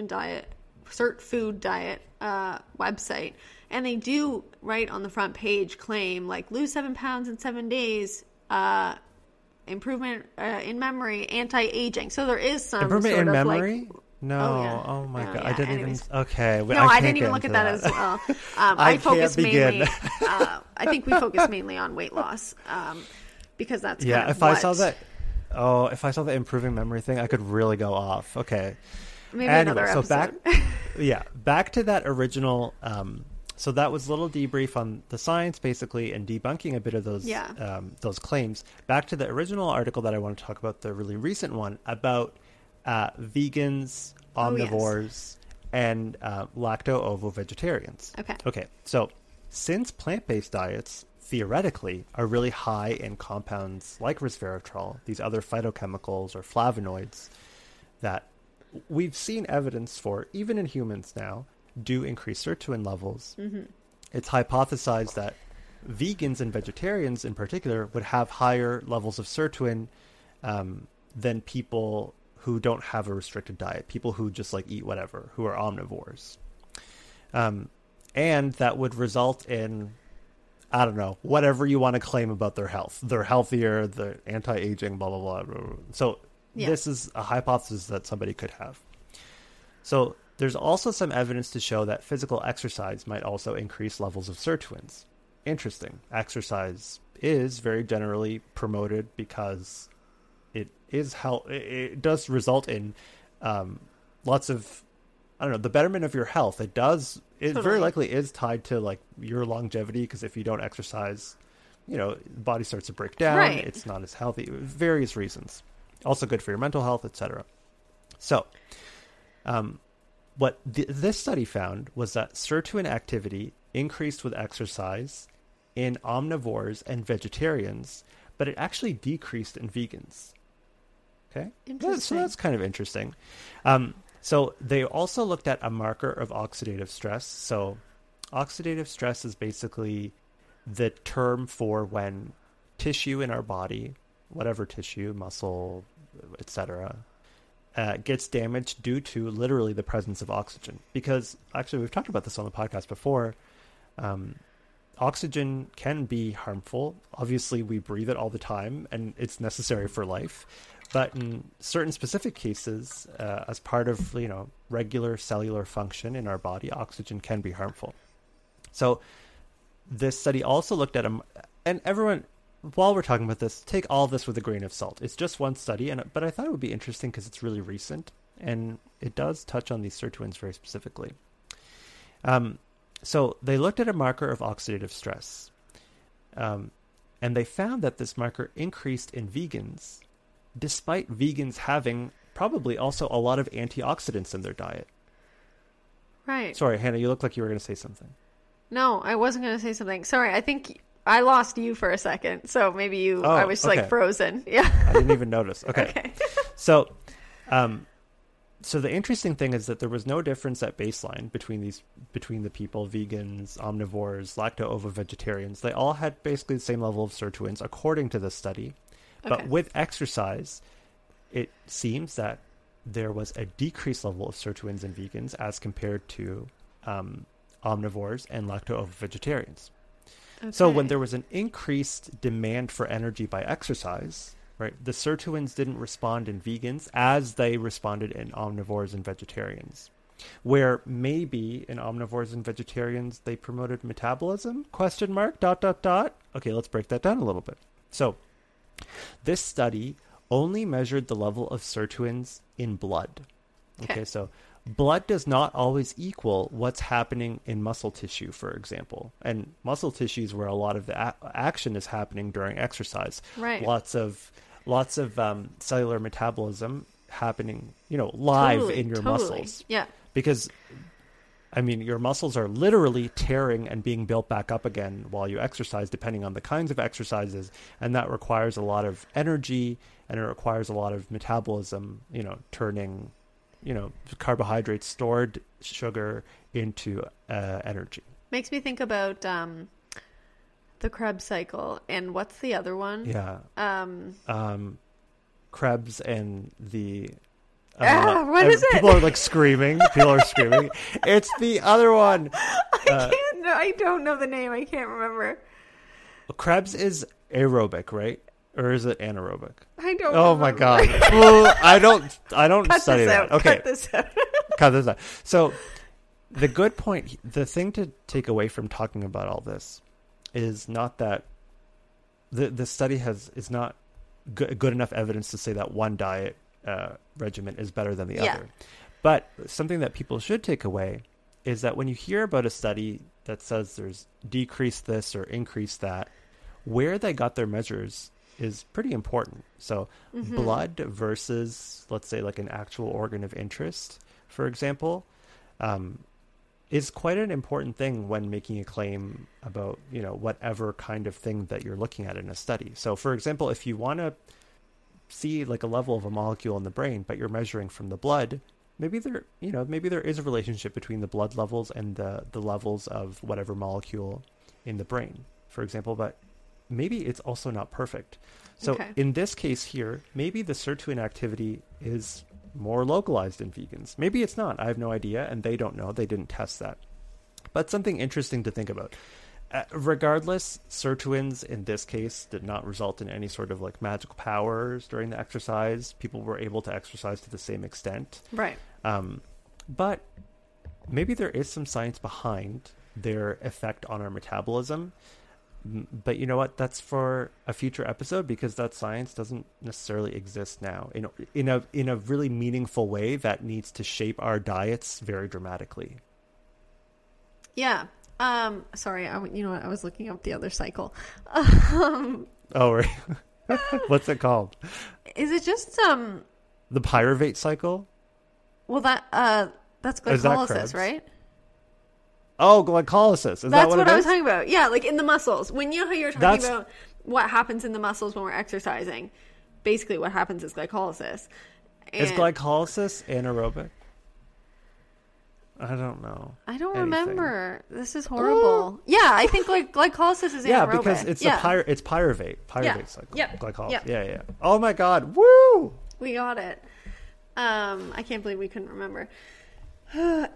Sirt Food Diet website, and they do right on the front page claim like lose 7 pounds in 7 days. Improvement in memory, anti-aging. So there is some improvement sort in of memory. Like, my god! Yeah, I didn't anyways. even. Okay, no, I didn't even look at that as well. I focus mainly. I think we focus mainly on weight loss because that's I saw that. Oh, if I saw the improving memory thing, I could really go off. Okay. Maybe another episode. Back to that original. So that was a little debrief on the science, basically, and debunking a bit of those claims. Back to the original article that I want to talk about, the really recent one about vegans, omnivores, and lacto-ovo-vegetarians. Okay. So since plant-based diets theoretically are really high in compounds like resveratrol, these other phytochemicals or flavonoids that we've seen evidence for, even in humans now, do increase sirtuin levels. It's hypothesized that vegans and vegetarians in particular would have higher levels of sirtuin than people who don't have a restricted diet, people who just like eat whatever, who are omnivores. And that would result in, I don't know, whatever you want to claim about their health. They're healthier, they're anti-aging, blah, blah, blah. So this is a hypothesis that somebody could have. So there's also some evidence to show that physical exercise might also increase levels of sirtuins. Interesting. Exercise is very generally promoted because it does result in lots of, I don't know, the betterment of your health. It very likely is tied to like your longevity, because if you don't exercise, the body starts to break down. Right. It's not as healthy. Various reasons. Also good for your mental health, etc. So, what this study found was that sirtuin activity increased with exercise in omnivores and vegetarians, but it actually decreased in vegans. Okay? So that's kind of interesting. So they also looked at a marker of oxidative stress. So oxidative stress is basically the term for when tissue in our body, whatever tissue, muscle, etc., gets damaged due to literally the presence of oxygen. Because actually, we've talked about this on the podcast before. oxygen can be harmful. Obviously, we breathe it all the time, and it's necessary for life. But in certain specific cases, as part of regular cellular function in our body, oxygen can be harmful. So this study also looked at and everyone, while we're talking about this, take all this with a grain of salt. It's just one study, but I thought it would be interesting because it's really recent, and it does touch on these sirtuins very specifically. So they looked at a marker of oxidative stress, and they found that this marker increased in vegans, despite vegans having probably also a lot of antioxidants in their diet. Right. Sorry, Hannah, you look like you were going to say something. No, I wasn't going to say something. Sorry, I think I lost you for a second, so maybe I was okay. like frozen. Yeah. I didn't even notice. Okay. Okay. So the interesting thing is that there was no difference at baseline between the people, vegans, omnivores, lacto-ovo-vegetarians. They all had basically the same level of sirtuins according to the study. Okay. But with exercise, it seems that there was a decreased level of sirtuins in vegans as compared to omnivores and lacto-ovo-vegetarians. Okay. So when there was an increased demand for energy by exercise, right, the sirtuins didn't respond in vegans as they responded in omnivores and vegetarians. Where maybe in omnivores and vegetarians they promoted metabolism? ? Okay, let's break that down a little bit. So this study only measured the level of sirtuins in blood. Okay, so blood does not always equal what's happening in muscle tissue, for example. And muscle tissue is where a lot of the action is happening during exercise. Right. Lots of cellular metabolism happening, live in your muscles. Yeah. Because, your muscles are literally tearing and being built back up again while you exercise, depending on the kinds of exercises. And that requires a lot of energy, and it requires a lot of metabolism, turning carbohydrates, stored sugar into energy. Makes me think about the Krebs cycle, and what's the other one? Yeah. Krebs and the... what is it? People are like screaming. People are screaming. It's the other one. I don't know the name. I can't remember. Krebs is aerobic, right? Or is it anaerobic? I don't. Oh remember. my god! Well, I don't Cut study this that. out. Okay, Cut this out. cut this out. So, the good point, the thing to take away from talking about all this, is not that the study is not good enough evidence to say that one diet regimen is better than the other. But something that people should take away is that when you hear about a study that says there's decreased this or increased that, where they got their measures is pretty important. So blood versus, let's say, like an actual organ of interest, for example, is quite an important thing when making a claim about, whatever kind of thing that you're looking at in a study. So, for example, if you want to see like a level of a molecule in the brain, but you're measuring from the blood, maybe there is a relationship between the blood levels and the levels of whatever molecule in the brain, for example, but maybe it's also not perfect. So in this case here, maybe the sirtuin activity is more localized in vegans. Maybe it's not. I have no idea, and they don't know. They didn't test that. But something interesting to think about. Regardless, sirtuins in this case did not result in any sort of like magical powers during the exercise. People were able to exercise to the same extent. Right. But maybe there is some science behind their effect on our metabolism. But you know what? That's for a future episode, because that science doesn't necessarily exist now in a really meaningful way that needs to shape our diets very dramatically. Yeah. Sorry. I was looking up the other cycle. Oh, right. What's it called? Is it just the pyruvate cycle? Well, that's glycolysis, Krebs? right? Oh, glycolysis. Is that what I was talking about. Yeah, like in the muscles. When you know how you're talking That's... about what happens in the muscles when we're exercising, basically what happens is glycolysis. Is glycolysis anaerobic? I don't know. I don't remember. This is horrible. Yeah, I think like glycolysis is anaerobic. Yeah, because it's it's pyruvate cycle. Yep. Glycolysis. Yep. Yeah. Oh my god. Woo! We got it. I can't believe we couldn't remember.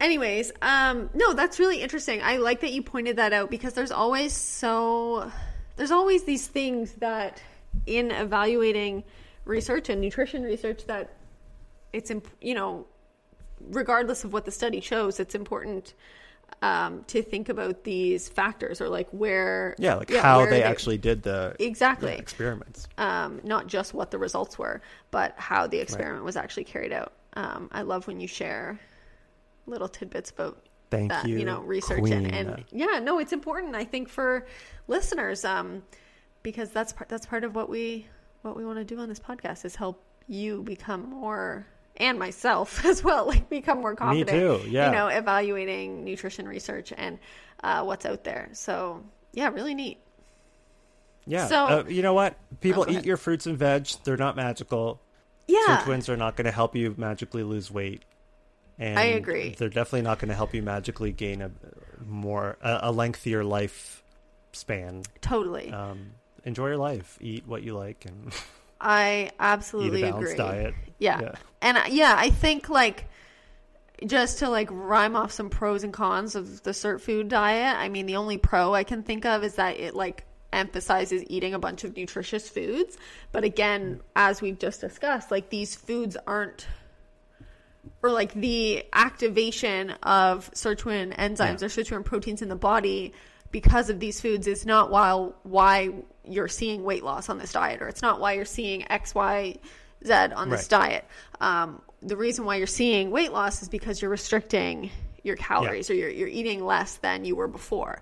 anyways, no, that's really interesting. I like that you pointed that out, because there's always these things that in evaluating research and nutrition research that it's, you know, regardless of what the study shows, it's important to think about these factors, or like where, how they actually did the exactly experiments, not just what the results were, but how the experiment was actually carried out. I love when you share little tidbits about that, you know, research Queen. and yeah, no, it's important, I think, for listeners, because that's part of what we want to do on this podcast, is help you become more, and myself as well, like become more confident. Me too, yeah. You know, evaluating nutrition research and what's out there. So yeah, really neat. Yeah. So you know what? People eat your fruits and veg. They're not magical. Yeah. Sirtuins are not going to help you magically lose weight. And I agree. They're definitely not going to help you magically gain a lengthier life span. Totally. Enjoy your life. Eat what you like, and I absolutely eat a balanced agree. diet. Yeah. And I think, like, just to like rhyme off some pros and cons of the Cert food diet, I mean, the only pro I can think of is that it like emphasizes eating a bunch of nutritious foods. But again, as we've just discussed, like, these foods aren't, or like the activation of sirtuin enzymes or sirtuin proteins in the body because of these foods is not why you're seeing weight loss on this diet, or it's not why you're seeing X, Y, Z on this diet. The reason why you're seeing weight loss is because you're restricting your calories, or you're eating less than you were before.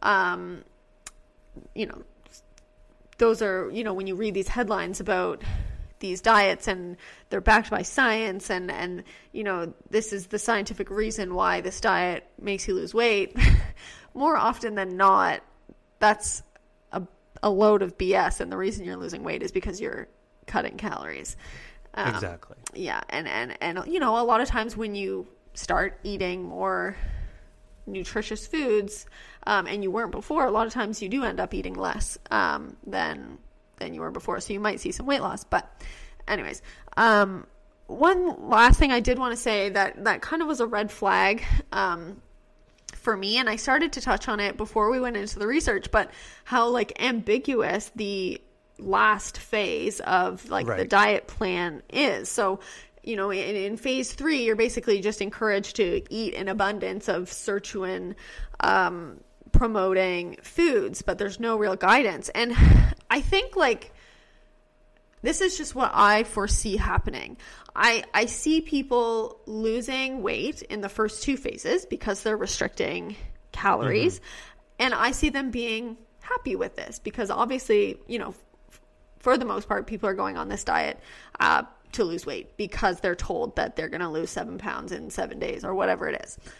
You know, those are, you know, when you read these headlines about these diets and they're backed by science, and you know, this is the scientific reason why this diet makes you lose weight, more often than not, that's a load of BS, and the reason you're losing weight is because you're cutting calories. Exactly. Yeah, and you know, a lot of times when you start eating more nutritious foods, and you weren't before, a lot of times you do end up eating less than you were before, so you might see some weight loss. But anyways, one last thing I did want to say that kind of was a red flag for me, and I started to touch on it before we went into the research, but how like ambiguous the last phase of like the diet plan is. So, you know, in phase 3, you're basically just encouraged to eat an abundance of sirtuin promoting foods, but there's no real guidance. And I think, like, this is just what I foresee happening. I see people losing weight in the first 2 phases because they're restricting calories. And I see them being happy with this because obviously, you know, for the most part, people are going on this diet to lose weight because they're told that they're going to lose 7 pounds in 7 days or whatever it is.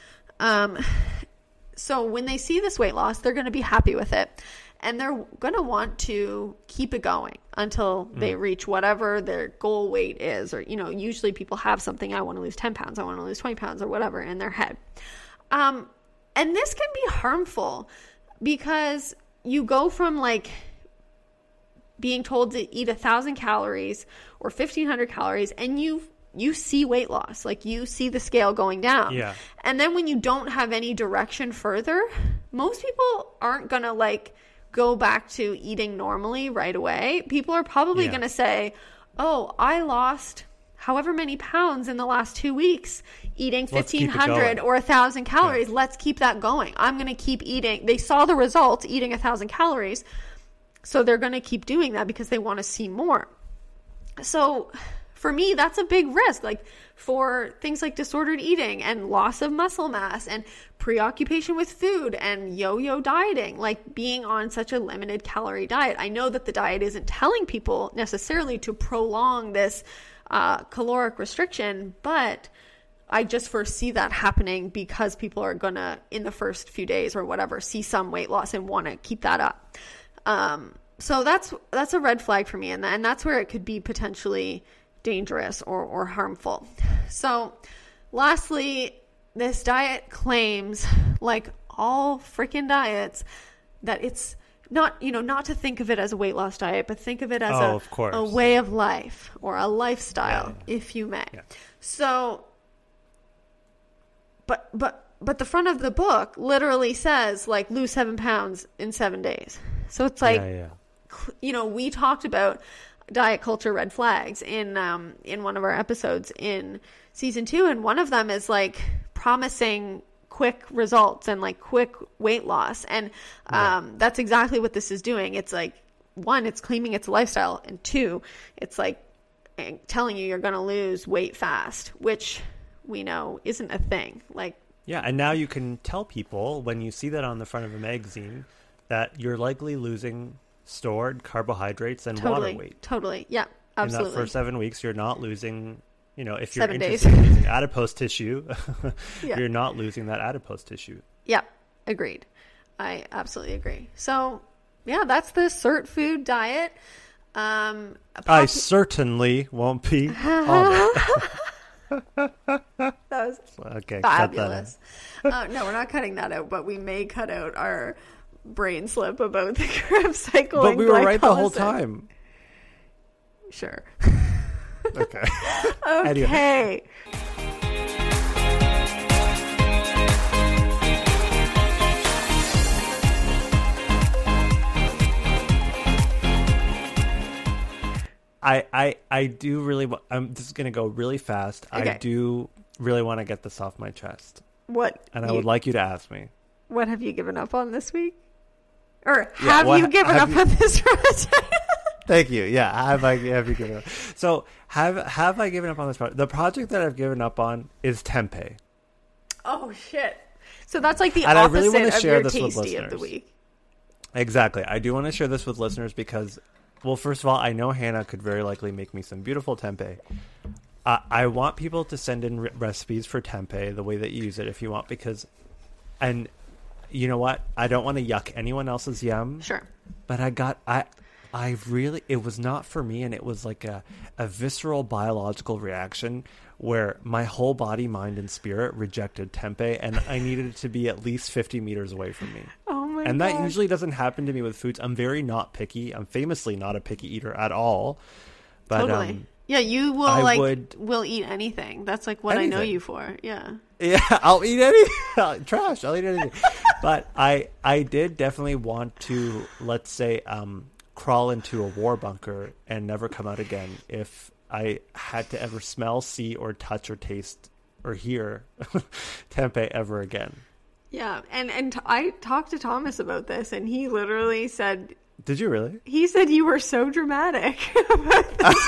So when they see this weight loss, they're going to be happy with it. And they're going to want to keep it going until they reach whatever their goal weight is. Or, you know, usually people have something, I want to lose 10 pounds, I want to lose 20 pounds or whatever in their head. And this can be harmful because you go from like being told to eat 1,000 calories or 1,500 calories and you see weight loss, like you see the scale going down. Yeah. And then when you don't have any direction further, most people aren't going to like go back to eating normally right away. People are probably going to say, oh, I lost however many pounds in the last 2 weeks eating 1,500 or 1,000 calories. Let's keep that going. I'm going to keep eating. They saw the results eating 1,000 calories. So they're going to keep doing that because they want to see more. So for me, that's a big risk, like for things like disordered eating and loss of muscle mass and preoccupation with food and yo-yo dieting, like being on such a limited calorie diet. I know that the diet isn't telling people necessarily to prolong this caloric restriction, but I just foresee that happening because people are going to, in the first few days or whatever, see some weight loss and want to keep that up. So that's a red flag for me. And that's where it could be potentially dangerous or harmful. So lastly, this diet claims, like all freaking diets, that it's not, you know, not to think of it as a weight loss diet, but think of it as a way of life or a lifestyle, if you may. Yeah. So but the front of the book literally says like lose 7 pounds in 7 days. So it's like, you know, we talked about diet culture red flags in one of our episodes in season 2, and one of them is like promising quick results and like quick weight loss, and that's exactly what this is doing. It's like, 1, it's claiming it's a lifestyle, and 2, it's like telling you you're going to lose weight fast, which we know isn't a thing. Like, yeah, and now you can tell people when you see that on the front of a magazine that you're likely losing stored carbohydrates and water weight. Totally. Yeah, absolutely. And that for 7 weeks, you're not losing, you know, if you're 7 days. interested in losing adipose tissue, you're not losing that adipose tissue. Yeah, agreed. I absolutely agree. So, yeah, that's the Cert Food diet. I certainly won't be on that. That was okay, fabulous. No, we're not cutting that out, but we may cut out our brain slip about the Krebs cycle. But we were right the whole time. Sure. Okay. Okay. Anyway. I do really I'm just going to go really fast. Okay. I do really want to get this off my chest. What? And I would like you to ask me. What have you given up on this week? Or have you given up on this project? Thank you. Yeah, have you given up? So, have I given up on this project? The project that I've given up on is tempeh. Oh shit. So that's like the opposite of your tasty of the week. Exactly. I do want to share this with listeners because, well, first of all, I know Hannah could very likely make me some beautiful tempeh. I want people to send in recipes for tempeh, the way that you use it, if you want, because, and you know what? I don't want to yuck anyone else's yum. Sure. But I really, it was not for me, and it was like a visceral biological reaction where my whole body, mind, and spirit rejected tempeh, and I needed it to be at least 50 meters away from me. Oh my God. And that usually doesn't happen to me with foods. I'm very not picky. I'm famously not a picky eater at all. But, totally. Yeah, you will will eat anything. That's like what anything. I know you for. Yeah. Yeah, I'll eat anything. Trash. I'll eat anything. But I did definitely want to, let's say, crawl into a war bunker and never come out again if I had to ever smell, see, or touch, or taste, or hear tempeh ever again. Yeah, and I talked to Thomas about this, and he literally said... Did you really? He said you were so dramatic about this.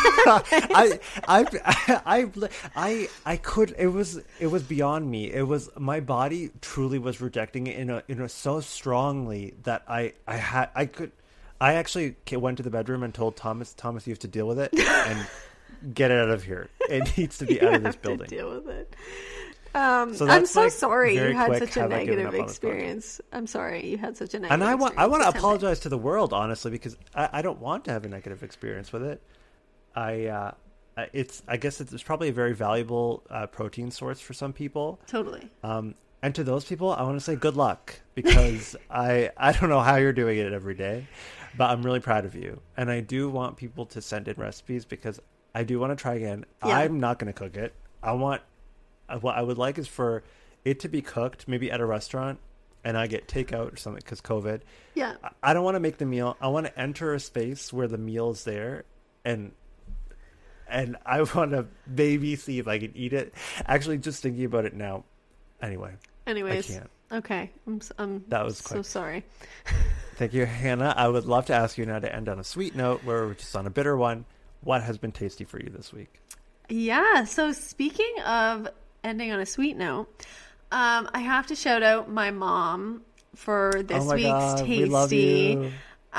I could. It was beyond me. It was, my body truly was rejecting it in a so strongly that I actually went to the bedroom and told Thomas, you have to deal with it and get it out of here. It needs to be out of this building. Deal with it. So I'm so sorry you had such a negative experience. I'm sorry you had such a negative experience. And I want to apologize to the world, honestly, because I don't want to have a negative experience with it. I guess it's probably a very valuable protein source for some people. Totally. And to those people, I want to say good luck, because I don't know how you're doing it every day, but I'm really proud of you. And I do want people to send in recipes because I do want to try again. Yeah. I'm not going to cook it. What I would like is for it to be cooked, maybe at a restaurant, and I get takeout or something because COVID. Yeah. I don't want to make the meal. I want to enter a space where the meal is there, and I want to maybe see if I can eat it. Actually, just thinking about it now. Anyways, I can't. Okay. That was so sorry. Thank you, Hannah. I would love to ask you now to end on a sweet note where we're just on a bitter one. What has been tasty for you this week? Yeah. So speaking of ending on a sweet note, I have to shout out my mom for this week's Tasty. We love you.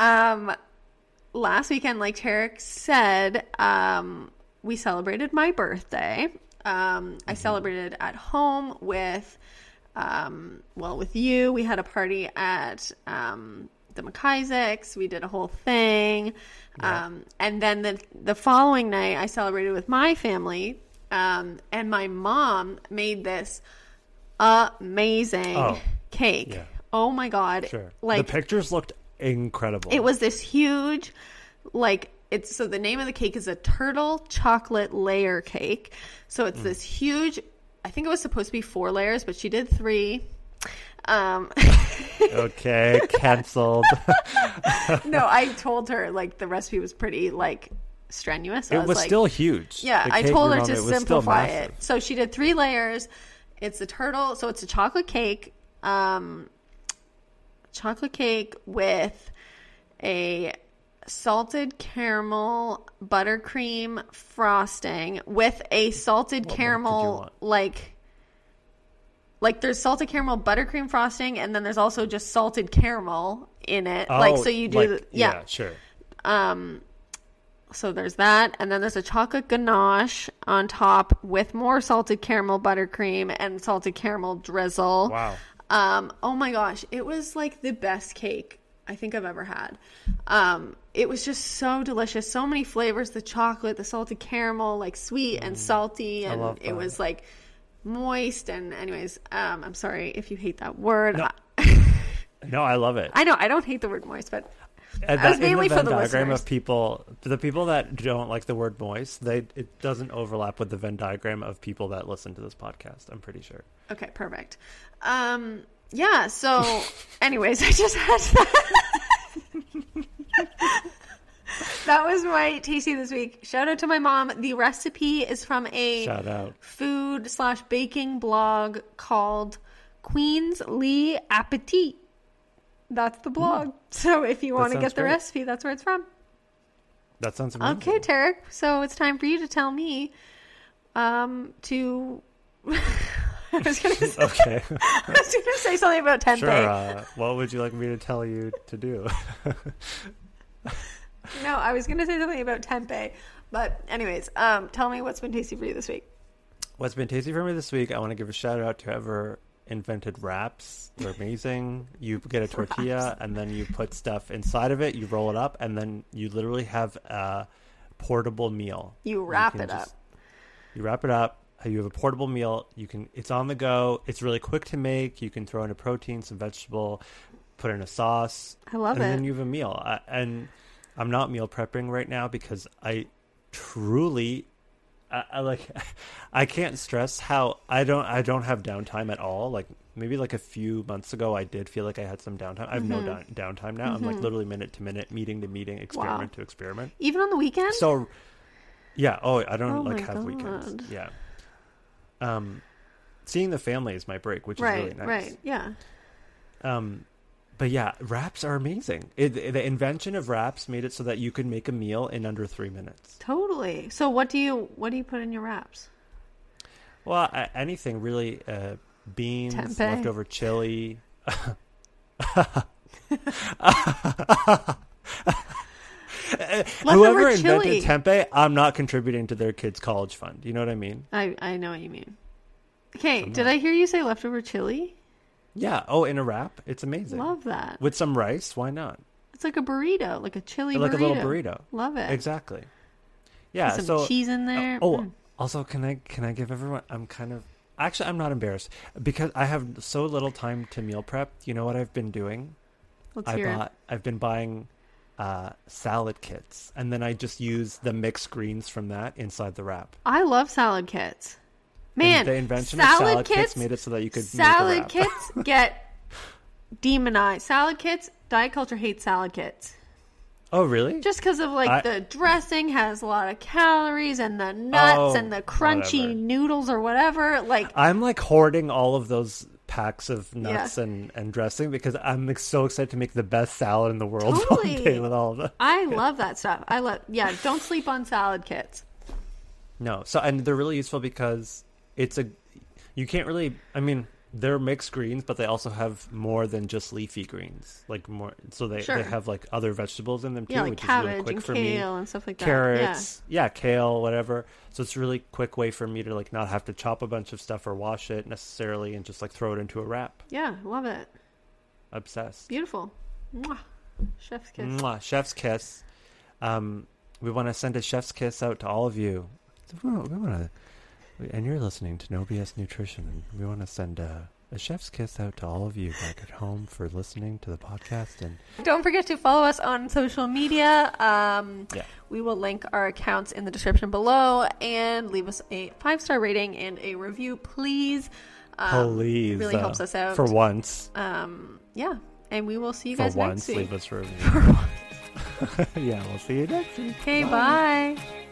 Last weekend, like Tarek said, we celebrated my birthday. I celebrated at home with you. We had a party at the McIsaacs. We did a whole thing. Yeah. And then the following night, I celebrated with my family. And my mom made this amazing cake. Yeah. Oh my God. Sure. Like, the pictures looked incredible. It was this huge, so the name of the cake is a turtle chocolate layer cake. So it's this huge I think it was supposed to be 4 layers, but she did 3. Okay, canceled. No, I told her like the recipe was pretty like strenuous. It was like, still huge. Yeah, The I cake, told her Ramona, to it was still simplify massive. it. So she did 3 layers. It's a turtle, so it's a chocolate cake with a salted caramel buttercream frosting with a salted What more could you caramel want? like there's salted caramel buttercream frosting, and then there's also just salted caramel in it. Oh, like, so you do, like, yeah. Sure. So there's that, and then there's a chocolate ganache on top with more salted caramel buttercream and salted caramel drizzle. Wow. Oh my gosh, it was like the best cake I think I've ever had. It was just so delicious. So many flavors, the chocolate, the salted caramel, like sweet and salty, I and love it that. was like moist. And anyways, I'm sorry if you hate that word. No. No, I love it. I know I don't hate the word moist, but And I was that- in mainly the for Venn the diagram listeners. of people, the people that don't like the word moist, it doesn't overlap with the Venn diagram of people that listen to this podcast. I'm pretty sure. Okay, perfect. Yeah, so anyways, I just had that. That was my tasty this week. Shout out to my mom. The recipe is from a Shout out. food/baking blog called Queen's Lee Appetit. That's the blog. So if you want to sounds get the great. recipe, that's where it's from. That sounds amazing. Okay, Tarek. So it's time for you to tell me to I was going to say, Okay. something about tempeh. Sure. What would you like me to tell you to do? No, I was going to say something about tempeh. But anyways, tell me what's been tasty for you this week. What's been tasty for me this week? I want to give a shout out to whoever invented wraps. They're amazing. You get a tortilla Wraps. and then you put stuff inside of it. You roll it up and then you literally have a portable meal. You wrap can it up. just- You wrap it up. You have a portable meal. It's on the go. It's really quick to make. You can throw in a protein, some vegetable, put in a sauce. I love and it. then you have a meal. And I'm not meal prepping right now because I truly, I can't stress how I don't have downtime at all. Like maybe like a few months ago, I did feel like I had some downtime. I have no downtime now. I'm like literally minute to minute, meeting to meeting, experiment to experiment. Even on the weekend? So, yeah. Oh, I don't Oh like my have weekends. God. Yeah. Seeing the family is my break, which is really nice. Right, yeah. But yeah, wraps are amazing. The invention of wraps made it so that you could make a meal in under 3 minutes. Totally. So what do you put in your wraps? Well, anything really. Beans, Tempeh. leftover chili. Whoever invented chili. tempeh, I'm not contributing to their kids' college fund. You know what I mean? I know what you mean. Okay, did I hear you say leftover chili? Yeah. Oh, in a wrap, it's amazing. Love that. With some rice, why not? It's like a burrito, like a chili Like burrito. a little burrito. Love it. Exactly. Yeah. Some so cheese in there. Also, can I give everyone? I'm not embarrassed because I have so little time to meal prep. You know what I've been doing? Let's hear it. I've been buying salad kits, and then I just use the mixed greens from that inside the wrap. I love salad kits. Man, And the invention of salad kits made it so that you could salad make a wrap. kits get demonized. Salad kits, diet culture hates salad kits. Oh, really? Just because of like the dressing has a lot of calories and the nuts and the crunchy whatever. noodles or whatever. Like I'm like hoarding all of those packs of nuts and dressing because I'm like, so excited to make the best salad in the world Totally. one day with all of them. I love that stuff. Don't sleep on salad kits. No, so and they're really useful because you can't really. I mean, they're mixed greens, but they also have more than just leafy greens. Like more, so they have like other vegetables in them too, Yeah, like which is cabbage really quick and for me. kale and stuff like that. Carrots, kale, whatever. So it's a really quick way for me to like not have to chop a bunch of stuff or wash it necessarily, and just like throw it into a wrap. Yeah, love it. Obsessed. Beautiful. Mwah. Chef's kiss. Mwah, chef's kiss. We want to send a chef's kiss out to all of you. We want to, and you're listening to No BS Nutrition, and we want to send a a chef's kiss out to all of you back at home for listening to the podcast. And don't forget to follow us on social media. We will link our accounts in the description below, and leave us a 5-star rating and a review, please. Please. Really helps us out. For once. Yeah. And we will see you guys next week. Leave us a review. For once. Yeah, we'll see you next week. Okay, bye.